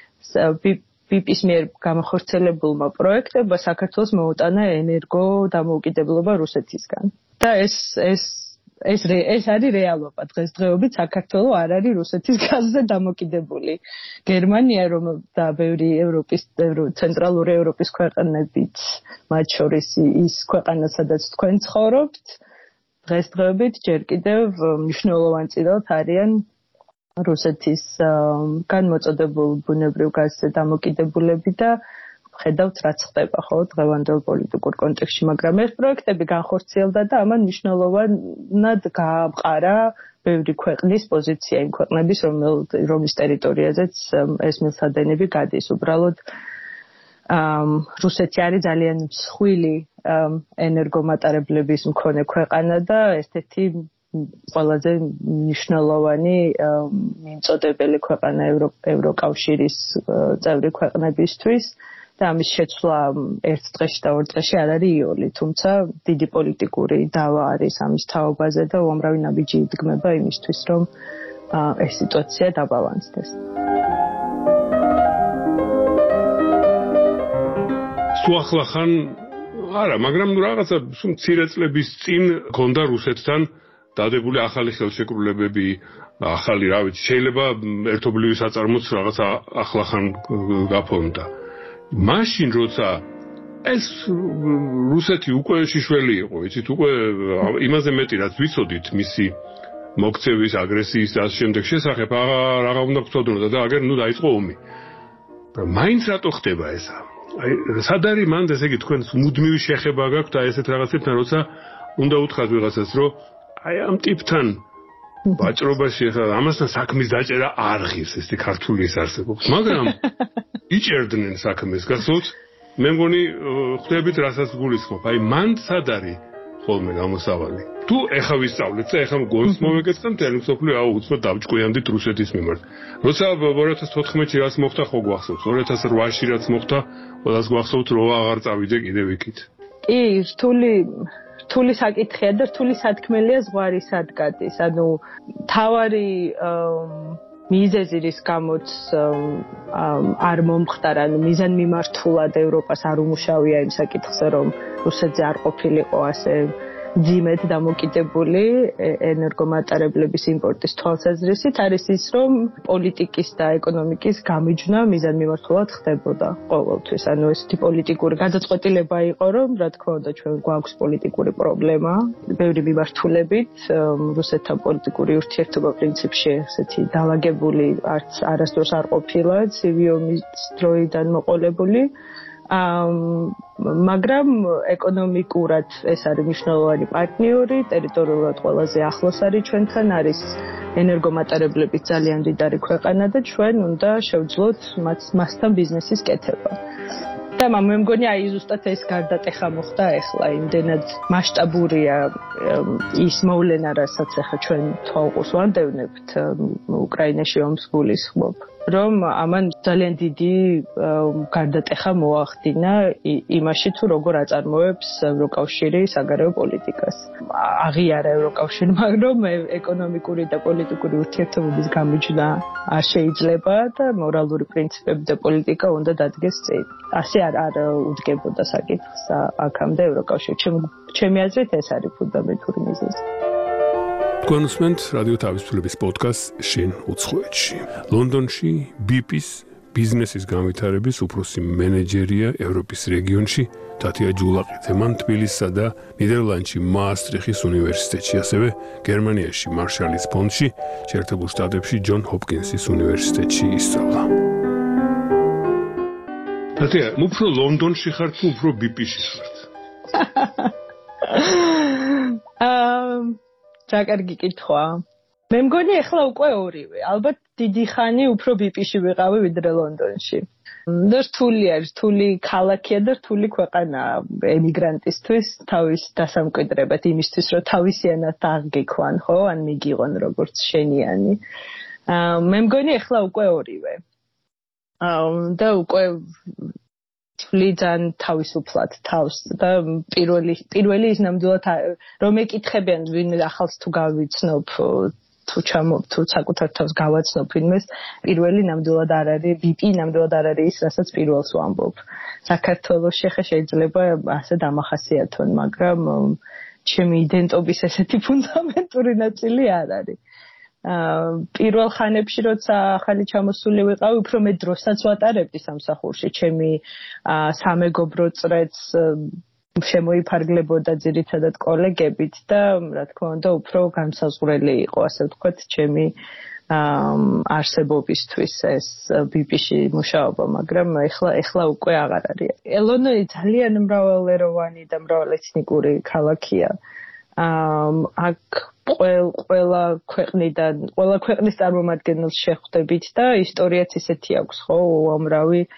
ბიპის მიერ გამახორციელებულმა პროექტებმა საქართველოს მოუტანა ენერგო დამოუკიდებლობა რუსეთისგან. და ეს ეს ეს ეს არის რეალობა. დღესდღეობით საქართველოს არ არის რუსეთის გაზზე დამოკიდებული. გერმანია რომ და ბევრი ევროპის ცენტრალური ევროპის ქვეყნებიც, მათ შორის ის ქვეყანა, სადაც თქვენ ცხოვრობთ, დღესდღეობით ჯერ კიდევ მნიშვნელოვან წილად არიან რუსეთის განმოწოდებულ ბუნებრივ გაზზე დამოკიდებულები და ხედავთ რაც ხდება ხო დღევანდელ პოლიტიკურ კონტექსტში, მაგრამ ეს პროექტები განხორციელდა და ამან მნიშვნელოვნად გაამყარა ბევრი ქვეყნის პოზიცია, იმ ქვეყნების რომლის ტერიტორიაზეც ეს მილსადენები გადის. უბრალოდ რუსეთი არის ძალიან მსხვილი ენერგომატარებლების მქონე ქვეყანა და ერთ-ერთი ყველაზე მნიშვნელოვანი მიმწოდებელი ქვეყანა ევროკავშირის წევრი ქვეყნებისთვის. და ამის შეცვლა ერთ დღეში და ორ დღეში არ არის იოლი, თუმცა დიდი პოლიტიკური დავა არის ამის თაობაზე და უამრავი ნაბიჯი იდგმება იმისთვის, რომ ეს სიტუაცია დაბალანსდეს. თუ ახლა ხან არა, მაგრამ ნუ რაღაცა მცირე წლების წინ ქონდა რუსეთთან დადებული ახალი ხელშეკრულებები, ახალი რა ვიცი, შეიძლება ერთობლივი საწარმოც რაღაცა ახლა ხან გაფონდა. მაშინ როცა ეს რუსეთი უკვე შიშველი იყო, იცით, უკვე იმაზე მეტი რაც ვიცოდით მისი მოქცევის, აგრესიის და ამ შემდეგ შესახებ აღარ უნდა გწოდნოდა და აგერ ნუ დაიწყო ომი. მაინც რატო ხდება ესა? აი, სად არის მანდ ესე იგი თქვენ მუდმივი შეხება გაქვთ აი ესეთ რაღაცებთან, როცა უნდა უთხრათ ვიღაცას, რომ აი ამ ტიპთან ვაჭრობაში ახლა ამასთან საქმის დაჭერა არ ღირს, ესე ქართული ის არსებობს, მაგრამ იჭერდნენ საქმეს, გახსოვთ? მე მგონი ხვდებით რასაც გულისხმობ, აი მანდ სად არის ხოლმე გამოსავალი? თუ ეხა ვისწავლეთ და ეხა გონს მომეკეთდა მთელი მსოფლიო აუცილებლად დავჭკვიანდით რუსეთის მიმართ. როცა ორი ათას თოთხმეტში რაც მოხდა, ხო გვახსოვთ, ორი ათას რვაში რაც მოხდა, ყველას გვახსოვთ, რომ აღარ წავიდე კიდევ იქით. კი, რთული რთული საკითხია და რთული სათქმელია ზღვარი სად გადის. ანუ თავარი მიზეზი რის გამოც არ მომხდარა, ანუ მიზანმიმართულად ევროპას არ უმუშავია იმ საკითხზე, რომ რუსეთზე არ ყოფილიყო ასე ძიმედ დამოკიდებული ენერგომატარებლების იმპორტის თვალსაზრისით, არის ის, რომ პოლიტიკის და ეკონომიკის გამიჯვნა მიზანმიმართულად ხდებოდა ყოველთვის. ანუ ესეთი პოლიტიკური გადაწყვეტილება იყო, რომ რა თქმა უნდა ჩვენ გვაქვს პოლიტიკური პრობლემა, ბევრი მიმართულებით, რუსეთთან პოლიტიკური ურთიერთობა პრინციპში ესეთი დაალაგებული არც არასდროს არ ყოფილა, ცივი ომის დროიდან მოყოლებული. მაგრამ ეკონომიკურად ეს არის მნიშვნელოვანი პარტნიორი, ტერიტორიულად ყველაზე ახლოს არის ჩვენთან, არის ენერგომატარებლების ძალიან მდიდარი ქვეყანა და ჩვენ უნდა შევძლოთ მასთან ბიზნესის კეთება. და მე მგონი აი ზუსტად ეს გარდატეხა მოხდა ახლა, იმდენად მასშტაბურია ის მოვლენა, რასაც ახლა ჩვენ თვალყურს ვანდევნებთ უკრაინაში ომს გულისხმობ, რომ ამან ძალიან დიდი გარდატეხა მოახდინა იმაში, თუ როგორ აწარმოებს ევროკავშირი საგარეო პოლიტიკას. აღიარა ევროკავშირმა, რომ ეკონომიკური და პოლიტიკური ურთიერთობების გამიჯვნა არ შეიძლება და მორალური პრინციპები და პოლიტიკა უნდა დადგეს წინ. ასე არ არ უდგებოდა საკითხს აქამდე ევროკავშირი. ჩემი აზრით ეს არის ფუნდამენტური მიზეზი. თქვენ უსმენთ რადიო თავისუფლების პოდკასტს შენ უცხოეთში. ლონდონში ბიპის ბიზნესის განვითარების უფროსი მენეჯერია ევროპის რეგიონში თათია ჯულაყიძე. მან თბილისსა და ნიდერლანდში მაასტრიხის უნივერსიტეტში, ასევე გერმანიაში მარშალის ფონდში, შეერთებულ შტატებში ჯონ ჰოპკინსის უნივერსიტეტში ისწავლა. თათია, უფრო ლონდონში ხარ თუ უფრო ბიპში ხარ? აა რა კარგი კითხვა. მე მგონი ახლა უკვე ორივე. ალბათ დიდი ხანი უფრო ბიპში ვიყავი ვიდრე ლონდონში. და რთულია, რთული ქალაქია და რთული ქვეყანა ემიგრანტისთვის თავის დასამკვიდრებად, იმისთვის რომ თავისიანად აღგექვან, ხო, ან მიგიღონ როგორც შენიანი. მე მგონი ახლა უკვე ორივე. და უკვე თვლიდან თავისუფლად თავს და პირველი პირველი ის ნამდვილად რომ ეკითხებიან ვინ ახალს თუ გავიცნობ თუ ჩამო თუ საკუთარ თავს გავაცნობ ვინმეს პირველი ნამდვილად არ არის ბიპი ნამდვილად არ არის ის რასაც პირველს ვამბობ საქართველოში ხა შეიძლება ასე დამახასიათონ მაგრამ ჩემი იდენტობის ესეთი ფუნდამენტური ნაწილი არ არის პირველ ხანებში როცა ახალი ჩამოსული ვიყავი უფრო მე დროსაც ვატარებდი სამსახურში ჩემი სამეგობრო წრეც შემოიფარგლებოდა ძირითადად კოლეგებით და რა თქმა უნდა უფრო განსაზღვრელი იყო ასე ვთქვათ ჩემი არსებობისთვის ეს ბიპში მუშაობა მაგრამ ეხლა ეხლა უკვე აღარ არის ლონდონი ძალიან მრავალეროვანი და მრავალეთნიკური ქალაქია აქ ყველა ქვეყნიდან, ყველა ქვეყნის წარმომადგენელს შეხვდებით და ისტორიაც ისეთი აქვს, ხო, უამრავი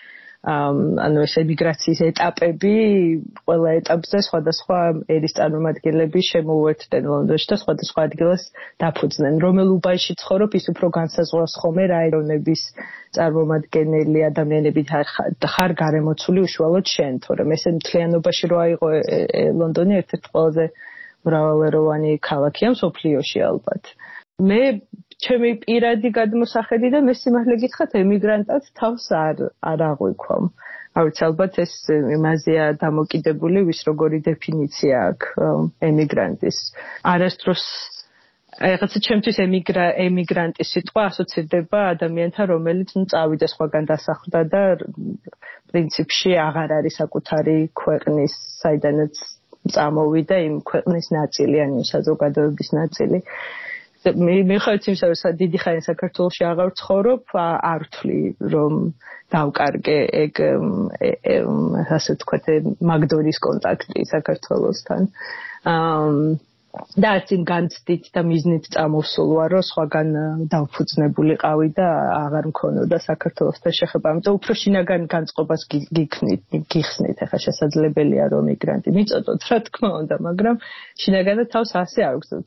ანუ ეს ემიგრაციის ეტაპები ყველა ეტაპზე სხვადასხვა ერის წარმომადგენლები შემოუერთდნენ ლონდონში და სხვადასხვა ადგილას დაფუძნენ. რომელ უბანში ცხოვრობ, ის უფრო განსაზღვრავს ხოლმე რა ეროვნების წარმომადგენელი ადამიანები ხარ გარემოცული უშუალოდ შენ, თორემ ესე მთლიანობაში რო აიღო ლონდონი ერთ-ერთი ყველაზე მრავალეროვანი ქალაქია მსოფლიოში ალბათ. მე ჩემი პირადი გადმოსახედი და მე სიმართლე გითხრათ ემიგრანტად თავს არ არ აღვიქვამ. არც ალბათ ეს იმაზეა დამოკიდებული ვის როგორი დეფინიცია აქვს ემიგრანტის. არასდროს რაღაცა ჩემთვის ემიგრა ემიგრანტის სიტყვა ასოცირდება ადამიანთან, რომელიც ნუ წავიდა სხვაგან დასახლდა და პრინციპში აღარ არის საკუთარი ქვეყნის, საიდანაც წამოვიდა იმ ქვეყნის ნაწილი, ანუ საზოგადოების ნაწილი. მე მიხარით იმისა, რომ დიდი ხანი საქართველოში აღარ ვცხოვრობ, არ ვთვლი, რომ დავკარგე ეგ ასე ვთქვათ, მაგდონის კონტაქტი საქართველოსთან. და არც იმ განცდით და მიზნით წამოვსულ ვარ, რომ სხვაგან დავფუძნებულიყავი და აღარ მქონოდა საქართველოსთან შეხება. ამიტომ უფრო შინაგან განწყობას გიქნით, გიხსნით, ახლა შესაძლებელია რომ მიგრანტი მიწოდოთ, რა თქმა უნდა, მაგრამ შინაგანად თავს ასე არ ვგზავნოთ.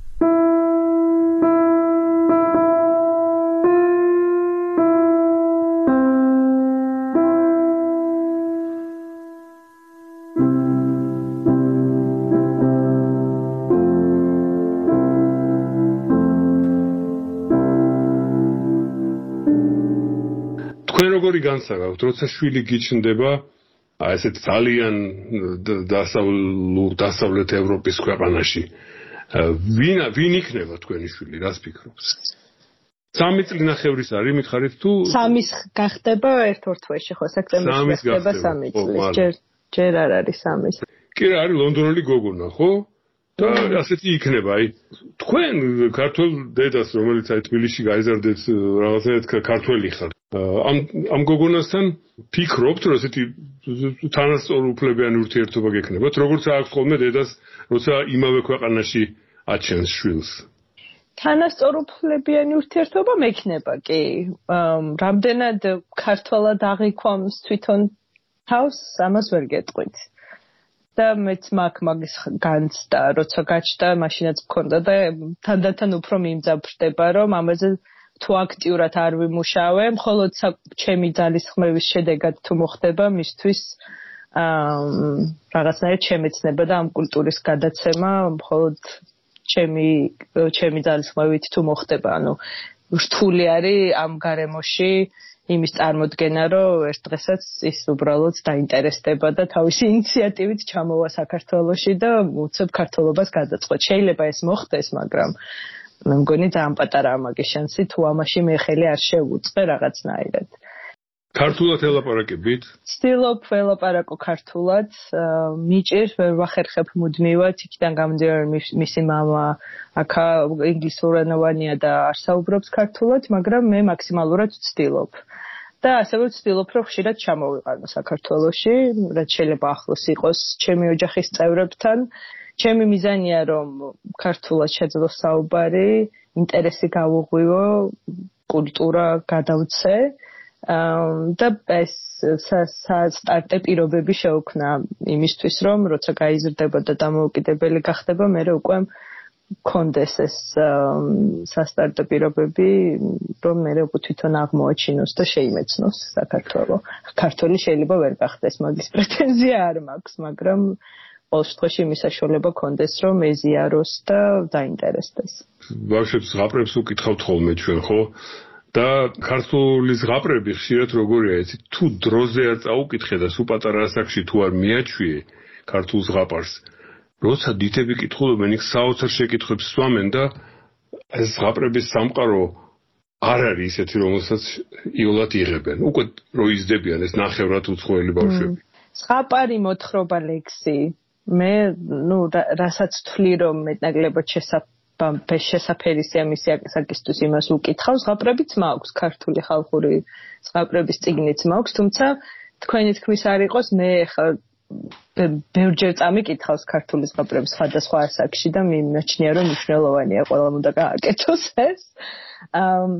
როგორი განსაკუთრებით, როცა შვილი გიჩნდება, აი ესეთ ძალიან დასავლურ დასავლეთ ევროპის ქვეყანაში, ვინ ვინ იქნება თქვენი შვილი, რას ფიქრობს? სამი წლის ნახევრის არის, მითხარით თუ სამის გახდება ერთ-ორ თვეში, ხო, სექტემბერში გახდება სამი წლის. ჯერ ჯერ არ არის სამის. კი რა არის ლონდონელი გოგონა, ხო? და ასეთი იქნება, აი თქვენ ქართულ დედას, რომელიც აი თბილისში გაიზარდეთ, რაღაცნაირად ქართველი ხარ. ამ ამ გოგონასთან ფიქრობთ, რომ ესეთი თანასწორუფლებიანი ურთიერთობა გექნებათ, როგორც აქვს ხოლმე დედას, როცა იმავე ქვეყანაში აჩენს შვილს. თანასწორუფლებიანი ურთიერთობა მექნება, კი. რამდენად ქართველად აღიქვამს თვითონ თავს, ამას ვერ გეტყვით. და მეც მაგ მაგის განცდა, როცა გაჩნდა, მაშინაც მქონდა და თანდათან უფრო მიმძაფრდება, რომ ამაზე თუ აქტიურად არ ვიმუშავე, მხოლოდ ჩემი ძალისხმევის შედეგად თუ მოხდება მისთვის რაღაცნაირად შემეცნება და ამ კულტურის გადაცემა მხოლოდ ჩემი ჩემი ძალისხმევით თუ მოხდება, ანუ რთული არის ამ გარემოში იმის წარმოდგენა, რომ ერთ დღესაც ის უბრალოდ დაინტერესდება და თავისი ინიციატივით ჩამოვა საქართველოში და უცებ ქართულობას გადაწყვეტ. შეიძლება ეს მოხდეს, მაგრამ მე მგონი ძალიან პატარაა მაგის შანსი, თუ ამაში მე ხელი არ შევუწყე რაღაცნაირად. ქართულად ელაპარაკებით? ვცდილობ ველაპარაკო ქართულად, მიჭირს, ვერ ვახერხებ მუდმივად, იქიდან გამომდინარე მისი მამა აქა ინგლისურენოვანია და არ საუბრობს ქართულად, მაგრამ მე მაქსიმალურად ვცდილობ. და ასევე ვცდილობ, რომ ხშირად ჩამოვიყანო საქართველოში, რაც შეიძლება ახლოს იყოს ჩემი ოჯახის წევრებთან. ჩემი მიზანია, რომ ქართულად შეძლოს საუბარი, ინტერესი გავუღვივო, კულტურა გადავცე. და ეს სტარტე პირობები შეუქმნა იმისთვის, რომ როცა გაიზრდება და დამოუკიდებელი გახდება, მე უკვე მქონდეს ეს სასტარტო პირობები, რომ მე უკვე თვითონ აღმოაჩინოს და შეიმეცნოს საქართველო. ქართველი შეიძლება ვერ გახდეს, მაგის პრეტენზია არ მაქვს, მაგრამ ყოველ შემთხვევაში იმის საშუალება გქონდეს, რომ ეზიაროს და დაინტერესდეს. ბავშვებს ზღაპრებს უკითხავთ ხოლმე ჩვენ, ხო? და ქართული ზღაპრები ხშირად როგორია იცი, თუ დროზე არ წაუკითხე და სულ პატარა ასაკში თუ არ მიაჩვიე ქართულ ზღაპარს, როცა დიდები კითხულობენ, იქ საოცარ შეკითხვებს სვამენ და ეს ზღაპრების სამყარო არ არის ისეთი, რომელსაც იოლად იღებენ. უკვე რო იზრდებიან ეს ნახევრად უცხოელი ბავშვები. ზღაპარი მოთხრობა ლექსი. მე, ნუ, რასაც ვთვლი, რომ მეტნაკლებად შესაძლოა შესაფერისია მისი საკისთვის იმას უკითხავს, ზღაპრებიც მაქვს, ქართული ხალხური ზღაპრების წიგნიც მაქვს, თუმცა თქვენი თქმის არ იყოს, მე ხა ბევრჯერ წამიკითხავს ქართული ზღაპრების სხვადასხვა ასაკში და მიმაჩნია, რომ მნიშვნელოვანია ყველამ უნდა გააკეთოს ეს.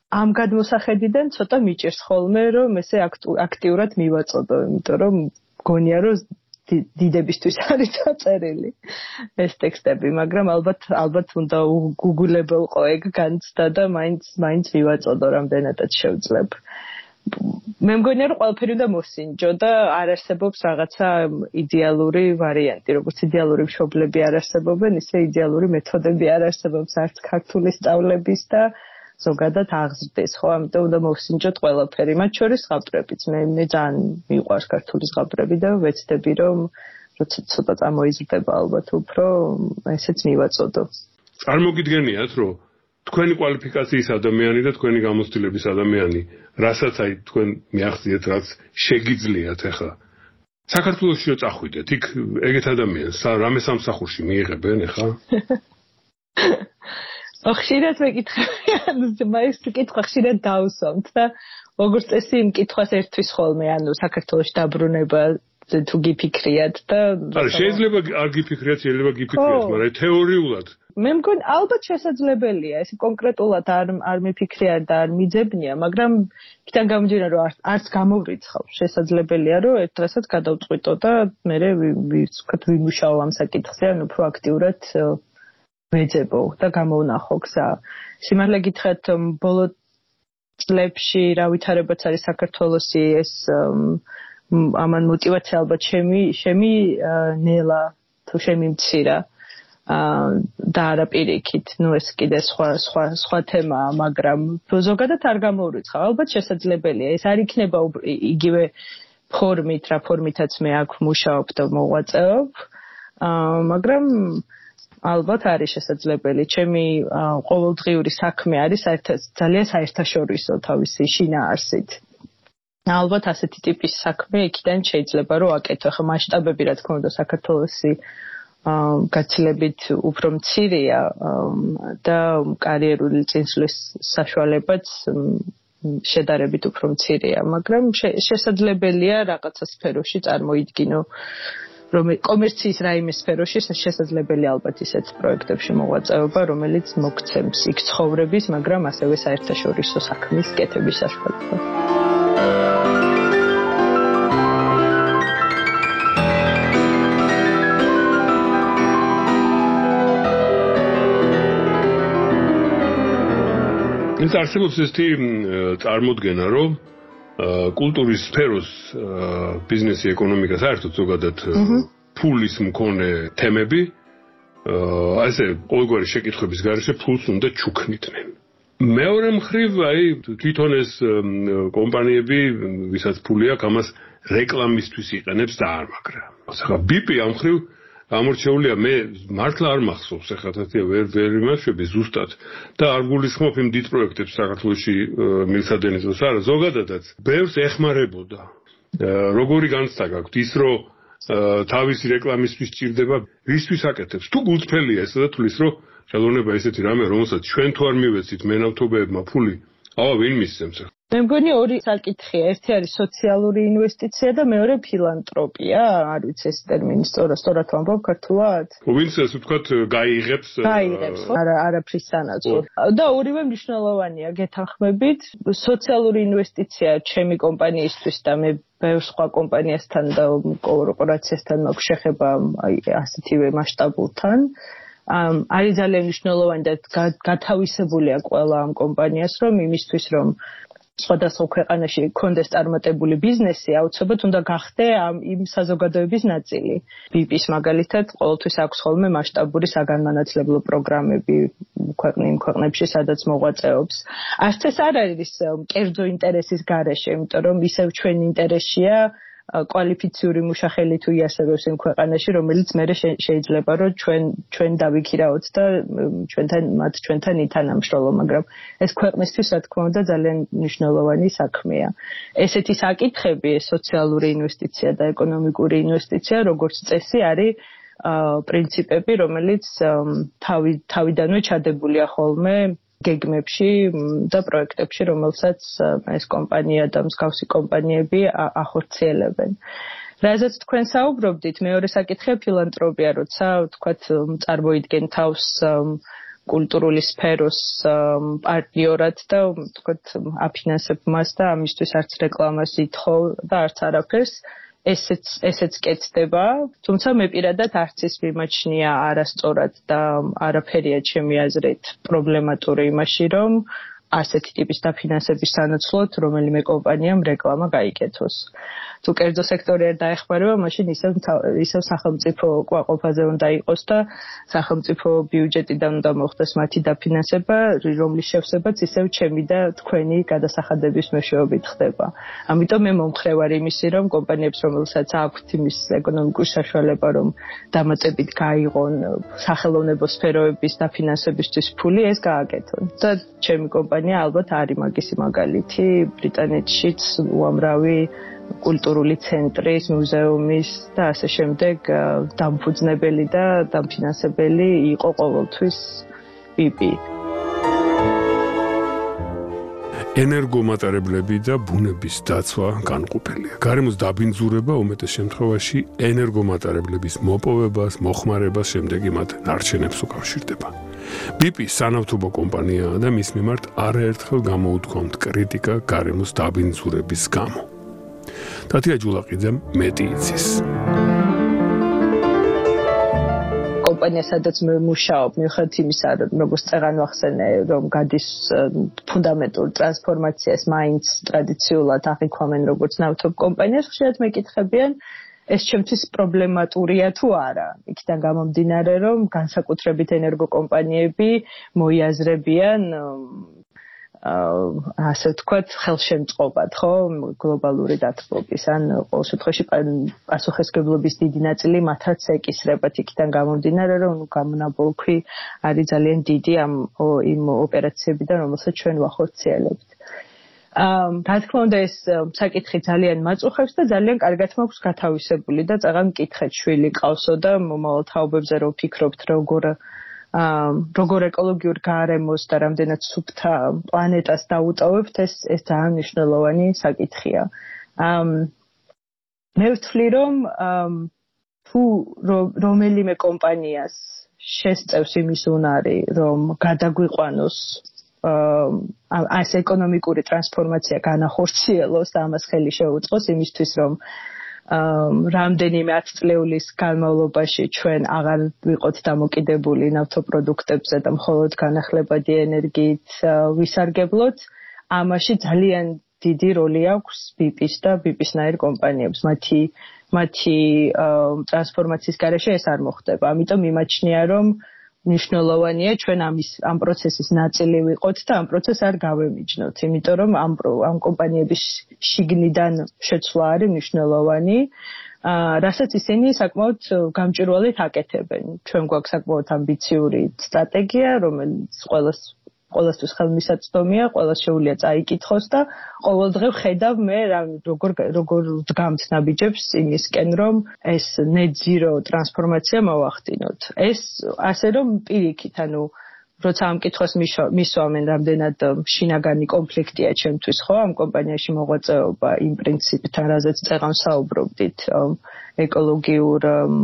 ამ გადმოსახედიდან ცოტა მიჭირს ხოლმე რომ ესე აქტიურად მივაწოდო, იმიტომ რომ გონია რომ დიდებისთვის არის დაწერილი ეს ტექსტები, მაგრამ ალბათ ალბათ უნდა უგუგულებელყო ეგ განცდა და მაინც მაინც მივაწოდო რამდენადაც შევძლებ. მე მგონია რომ ყველაფერი უნდა მოსინჯო და არ არსებობს რაღაცა იდეალური ვარიანტი, როგორც იდეალური მშობლები არ არსებობენ, ისე იდეალური მეთოდები არ არსებობს არც ქართული სწავლების და ზოგადად აღზრდის, ხო, ამიტომ უნდა მოსინჯოთ ყველაფერი, მათ შორის ზღაპრებიც. მე მე ძალიან მიყვარს ქართული ზღაპრები და ვეცდები რომ როცა ცოტა წამოიზრდება ალბათ უფრო ესეც მივაწოდო. წარმოგიდგენიათ, რომ თქვენი კვალიფიკაციის ადამიანი და თქვენი გამოცდილების ადამიანი, რასაც აი თქვენ მიაღწიეთ, რაც შეგიძლიათ ახლა. საქართველოში რო წახვიდეთ, იქ ეგეთ ადამიანს რამე სამსახურში მიიღებენ ახლა? ხშირად მეკითხები, ანუ მაის კითხვა ხშირად დავუსვამთ და როგორც წესი იმ კითხვას ერთვის ხოლმე, ანუ საქართველოში დაბრუნება თუ გიფიქრიათ და არა, შეიძლება არ გიფიქრიათ, შეიძლება გიფიქრიათ, მაგრამ თეორიულად მე მგონი ალბათ შესაძლებელია, ეს კონკრეტულად არ არ მიფიქრია და არ მიძებნია, მაგრამ იქიდან გამომდინარე რომ არც გამოვრიცხავ, შესაძლებელია რომ ერთ დღესაც გადავწყვიტო და მე ვთქვათ ვიმუშაო ამ საკითხზე, ანუ პროაქტიურად ვეძებო და გამოვნახო გზა. სიმართლე გითხრათ, ბოლო წლებში რა ვითარებაც არის საქართველოსი ეს ამან мотивация ალბათ შემი შემი ნელა თუ შემიმცირა და არა პირიქით, ну ეს კიდე სხვა სხვა სხვა თემაა, მაგრამ ზოგადად არ გამოვრიცხავ. ალბათ შესაძლებელია, ეს არ იქნება იგივე ფორმით, რა ფორმითაც მე აქ ვმუშაობ და მოვაწეობ, მაგრამ ალბათ არის შესაძლებელი. ჩემი ყოველდღიური საქმე არის ძალიან საერთაშორისო თავისი შინაარსით. ალბათ ასეთი ტიპის საქმე იქიდან შეიძლება რომ აკეთო. ახლა მასშტაბები რა თქმა უნდა საქართველოსი გაცილებით უფრო მცირეა და კარიერული წინსვლის საშუალებაც შედარებით უფრო მცირეა, მაგრამ შესაძლებელია რაღაცა სფეროში წარმოიდგინო რომ კომერციის რაიმე სფეროში შესაძლებელი ალბათ ისეთ პროექტებში მოღვაწეობა, რომელიც მოგცემს იქ ცხოვრების, მაგრამ ასევე საერთაშორისო საქმის კეთების საშუალება. ეს არსებობს ესეთი წარმოდგენა, რომ კულტურის სფეროს ბიზნესი, ეკონომიკა საერთოდ ზოგადად ფულის მქონე თემები, ასე ყოველგვარი შეკითხვების გარეშე ფულს უნდა ჩუქნიდნენ. მეორე მხრივ, აი თვითონ ეს კომპანიები, ვისაც ფული აქვს, ამას რეკლამისთვის იყენებს და არ მაგრა. ახლა ბიპი ამ მხრივ გამორჩეულია, მე მართლა არ მახსოვს, ახლა თათია ვერ ვერ იმაშები ზუსტად და არ გულისხმობ იმ დიდ პროექტებს საქართველოში მილსადენის დროს, არა, ზოგადადაც ბევრს ეხმარებოდა. როგორი განცდა გაქვთ ის, რომ თავისი რეკლამისთვის ჭირდება, ვისთვის აკეთებს? თუ გულწრფელია ესა და თulis, რომ ხელოვნება ესეთი რამე, რომელსაც ჩვენ თუ არ მივეცით მენავთობეებმა ფული, ავა ვინ მისცემს? მე მგონი ორი საკითხია, ერთი არის სოციალური ინვესტიცია და მეორე ფილანტროპია, არ ვიცი ეს ტერმინი სწორად სწორად ვამბობ ქართულად? ვინც ასე ვთქვათ, გაიღებს გაიღებს, არა არაფრის სანაცვლოდ. და ორივე მნიშვნელოვანია, გეთანხმებით. სოციალური ინვესტიცია ჩემი კომპანიისთვის და მე ბევრ სხვა კომპანიასთან და კორპორაციასთან მაქვს შეხება აი ასეთივე მასშტაბულთან. არის ძალიან მნიშვნელოვანი და გათავისებულია ყველა ამ კომპანიას, რომ იმისთვის რომ სხვადასხვა ქვეყანაში კონდეს წარმატებული ბიზნესი, აუცილებლად უნდა გახდე ამ იმ საზოგადოების ნაწილი. ბიპის მაგალითად ყოველთვის აქვს ხოლმე მასშტაბური საგანმანათლებლო პროგრამები ქვეყნის იმ ქვეყნებში, სადაც მოღვაწეობს. არც ეს არ არის კერძო ინტერესის გარეშე, იმიტომ რომ ისევ ჩვენ ინტერესია კვალიფიციური მუშახელი თუ იასებებს იმ ქვეყანაში, რომელიც მე შეიძლება რომ ჩვენ ჩვენ დავიქირავოთ და ჩვენთან მათ ჩვენთან ითანამშრომლო, მაგრამ ეს ქვეყნისთვის რა თქმა უნდა ძალიან მნიშვნელოვანი საქმეა. ესეთი საკითხები, სოციალური ინვესტიცია და ეკონომიკური ინვესტიცია, როგორც წესი არის პრინციპები, რომელიც თავი თავიდანვე ჩადებულია ხოლმე გეგმებში და პროექტებში, რომელსაც ეს კომპანია და მსგავსი კომპანიები ახორციელებენ. რაზეც თქვენ საუბრობდით, მეორე საკითხია ფილანტროპია, როცა ვთქვათ, წარმოიდგენ თავს კულტურული სფეროს პარტნიორად და ვთქვათ აფინანსებ მას და ამისთვის არც რეკლამას ითხოვ და არც არაფერს ესეც ესეც კეთდება, თუმცა მე პირადად არც ის მიმაჩნია არასწორად და არაფერია ჩემი აზრით პრობლემატური იმაში, რომ ასეთი ტიპის დაფინანსების სანაცვლოდ რომელიმე კომპანიამ რეკლამა გაიკეთოს. თუ კერძო სექტორი არ დაეხმარება, მაშინ ისევ ისევ სახელმწიფო კვაყოფაზე უნდა იყოს და სახელმწიფო ბიუჯეტიდან უნდა მოხდეს მათი დაფინანსება, რომლის შევსებაც ისევ ჩემი და თქვენი გადასახადების მეშვეობით ხდება. ამიტომ მე მომხრე ვარ იმისი, რომ კომპანიებს, რომელსაც აქვთ იმის ეკონომიკური საშუალება, რომ დამატებით გაიღონ სახელოვნებო სფეროების დაფინანსებისთვის ფული, ეს გააკეთონ. და ჩემი კომპანია ალბათ არის მაგისი მაგალითი, ბრიტანეთშიც უამრავი კულტურული ცენტრის, მუზეუმის და ასე შემდეგ დამფუძნებელი და დამფინანსებელი იყო ყოველთვის პიპი. ენერგომატარებლები და ბუნების დაცვა განყოფილია. გარემოს დაბინძურება უმეტეს შემთხვევაში ენერგომატარებლების მოპოვებას, მოხმარებას, შემდეგ მათ ნარჩენებს უკავშირდება. ბიპი სანავთობო კომპანიაა და მის მიმართ არაერთხელ გამოუთქვამთ კრიტიკა გარემოს დაბინძურების გამო. თათია ჯულაყიძემ მეტი იცის. კომპანია, სადაც მე მუშაობ, მიუხედავად იმისა, რომ როგორც წეღან ვახსენე, რომ გადის ფუნდამენტურ ტრანსფორმაციას, მაინც ტრადიციულად აღიქვამენ როგორც ნავთობ კომპანიას, ხშირად მეკითხებიან, ეს ჩემთვის პრობლემატურია თუ არა. იქიდან გამომდინარე, რომ განსაკუთრებით ენერგოკომპანიები მოიაზრებიან ასე ვთქვათ, ხელშემწყობად, ხო, გლობალური დათბობის, ან ყოველ შემთხვევაში პასუხისმგებლობის დიდი ნაწილი მათაც ეკისრებათ, იქიდან გამომდინარე, რომ გამონაბოლქვი არის ძალიან დიდი ამ იმ ოპერაციებიდან, რომელსაც ჩვენ ვახორციელებთ. რა თქმა უნდა, ეს საკითხი ძალიან მაწუხებს და ძალიან კარგად მაქვს გათავისებული და წაღან მკითხეთ, შვილი ყავსო და მომავალ თაობებზე რო ვფიქრობთ, როგორ როგორ ეკოლოგიურ გარემოს და რამდენად სუფთა პლანეტას დაუტოვებთ, ეს ეს ძალიან მნიშვნელოვანი საკითხია. მე ვთვლი, რომ თუ რომელიმე კომპანიას შესწევს იმის უნარი, რომ გადაგვიყვანოს ეს ეკონომიკური ტრანსფორმაცია განახორციელოს და ამას ხელი შეუწყოს იმისთვის, რომ რამდენიმე ათწლეულის განმავლობაში ჩვენ აღარ ვიყოთ დამოკიდებული ნავთობპროდუქტებზე და მხოლოდ განახლებადი ენერგიით ვისარგებლოთ, ამაში ძალიან დიდი როლი აქვს ბიპის და ბიპისნაირ კომპანიებს. მათი მათი ტრანსფორმაციის გარეშე ეს არ მოხდება. ამიტომ მიმაჩნია, რომ მნიშვნელოვანია ჩვენ ამის ამ პროცესის ნაწილი ვიყოთ და ამ პროცესს არ გავემიჯნოთ, იმიტომ რომ ამ ამ კომპანიების შიგნიდან შეცვლა არის მნიშვნელოვანი, რასაც ისინი საკმაოდ გამჭვირვალედ აკეთებენ. ჩვენ გვაქვს საკმაოდ ამბიციური სტრატეგია, რომელიც ყველას ყველასთვის ხელმისაწვდომია, ყველას შეუძლია წაიკითხოს და ყოველდღე ვხედავ მე როგორ როგორ ვდგამთ ნაბიჯებს იმისკენ, რომ ეს net zero ტრანსფორმაცია მოვახდინოთ. ეს ასე რომ პირიქით, ანუ როცა ამ კითხვას მისვამენ, რამდენად შინაგანი კონფლიქტია ჩემთვის, ხო, ამ კომპანიაში მოღვაწეობა იმ პრინციპთან, რაზეც წეღან საუბრობდით, ეკოლოგიურ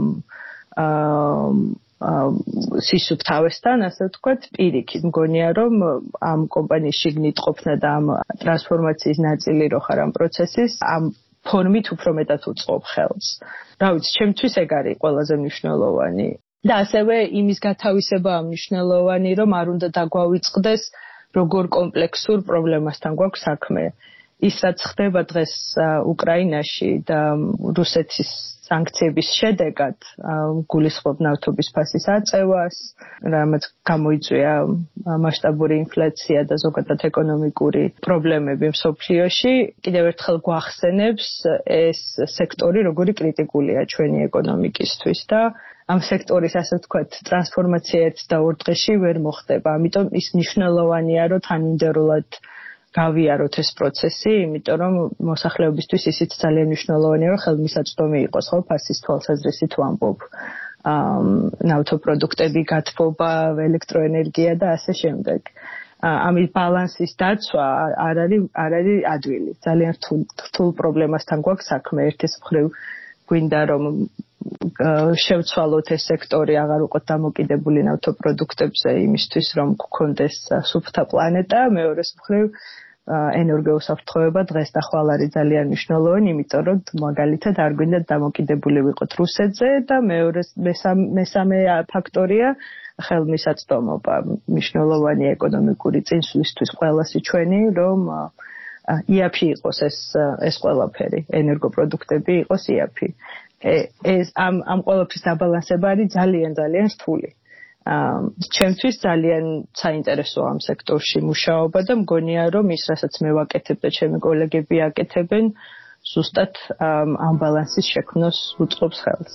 სისუფთავესთან, ასე ვთქვათ, პირიქით მგონია, რომ ამ კომპანიის შიგნით ყოფნა და ამ ტრანსფორმაციის ნაწილი რო ხარ ამ პროცესის, ამ ფორმით უფრო მეტად უწყობ ხელს. რა ვიცი, ჩემთვის ეგ არის ყველაზე მნიშვნელოვანი. და ასევე იმის გათავისება მნიშვნელოვანი, რომ არ უნდა დაგვავიწყდეს როგორ კომპლექსურ პრობლემასთან გვაქვს საქმე. ის რაც ხდება დღეს უკრაინაში და რუსეთის სანქციების შედეგად გულისხმობ ნავთობის ფასის აწევას, რამაც გამოიწვია მასშტაბური ინფლაცია და ზოგადად ეკონომიკური პრობლემები მსოფლიოში, კიდევ ერთხელ გვახსენებს ეს სექტორი როგორი კრიტიკულია ჩვენი ეკონომიკისთვის და ამ სექტორის, ასე ვთქვათ, ტრანსფორმაცია ერთ და ორ დღეში ვერ მოხდება. ამიტომ ის მნიშვნელოვანია, რომ თანმიმდევრულად გავიაროთ ეს პროცესი, იმიტომ რომ მოსახლეობისთვის ისიც ძალიან მნიშვნელოვანია, რომ ხელმისაწვდომი იყოს, ხო, ფასის თვალსაზრისით ვამბობ. ნავთობპროდუქტები, გათბობა, ელექტროენერგია და ასე შემდეგ. ამის ბალანსის დაცვა არ არის არ არის ადვილი. ძალიან რთულ რთულ პრობლემასთან გვაქვს საქმე. ერთის მხრივ გვინდა რომ შევცვალოთ ეს სექტორი აღარ უყოთ დამოკიდებული ნავთობპროდუქტებზე იმისთვის რომ გქონდეს სუფთა პლანეტა. მეორეს მხრივ ენერგოუსაფრთხოება დღეს და ხვალ არის ძალიან მნიშვნელოვანი, იმიტომ რომ მაგალითად არ გვინდა დამოკიდებული ვიყოთ რუსეთზე და მეორე მესამე ფაქტორია ხელმისაწვდომობა. მნიშვნელოვანი ეკონომიკური წინსვლისთვის ყველასი ჩვენი, რომ იაფი იყოს ეს ეს ყველაფერი, ენერგოპროდუქტები იყოს იაფი. ეს ამ ამ ყველაფრის დაბალანსება არის ძალიან ძალიან რთული. ჩემთვის ძალიან საინტერესოა ამ სექტორში მუშაობა და მგონია რომ ის რასაც მე ვაკეთებ და ჩემი კოლეგები აკეთებენ ზუსტად ამ ბალანსის შექმნას უწყობს ხელს.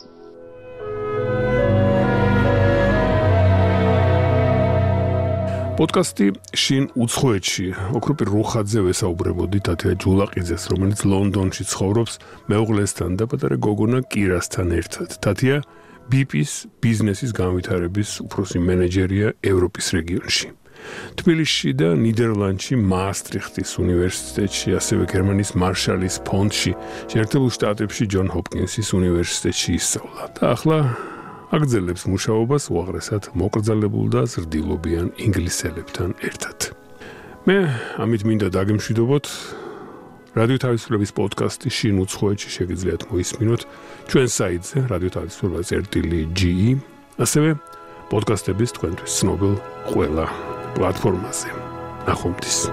პოდკასტი შინ უცხოეთში ოქროპირ რუხაძე ვესაუბრებოდი თათია ჯულაყიძეს, რომელიც ლონდონში ცხოვრობს მეუღლესთან და პატარა გოგონა კირასთან ერთად. თათია ბი პის ბიზნესის განვითარების უფროსი მენეჯერია ევროპის რეგიონში. თბილისში და ნიდერლანდში მაასტრიხტის უნივერსიტეტში, ასევე გერმანიის მარშალის ფონდში, შეერთებულ შტატებში ჯონ ჰოპკინსის უნივერსიტეტში ისწავლა და ახლა აგრძელებს მუშაობას უაღრესად მოკრძალებულ და ზრდილობიან ინგლისელებთან ერთად. მე ამით მინდა დაგემშვიდობოთ. რადიო თავისუფლების პოდკასტი შინ უცხოეთში შეგიძლიათ მოისმინოთ ჩვენ საიტზე რადიო თავისუფლება წერტილი ჯი ი, ასევე პოდკასტების თქვენთვის ცნობილ ყველა პლატფორმაზე. ნახვამდის.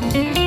Thank you.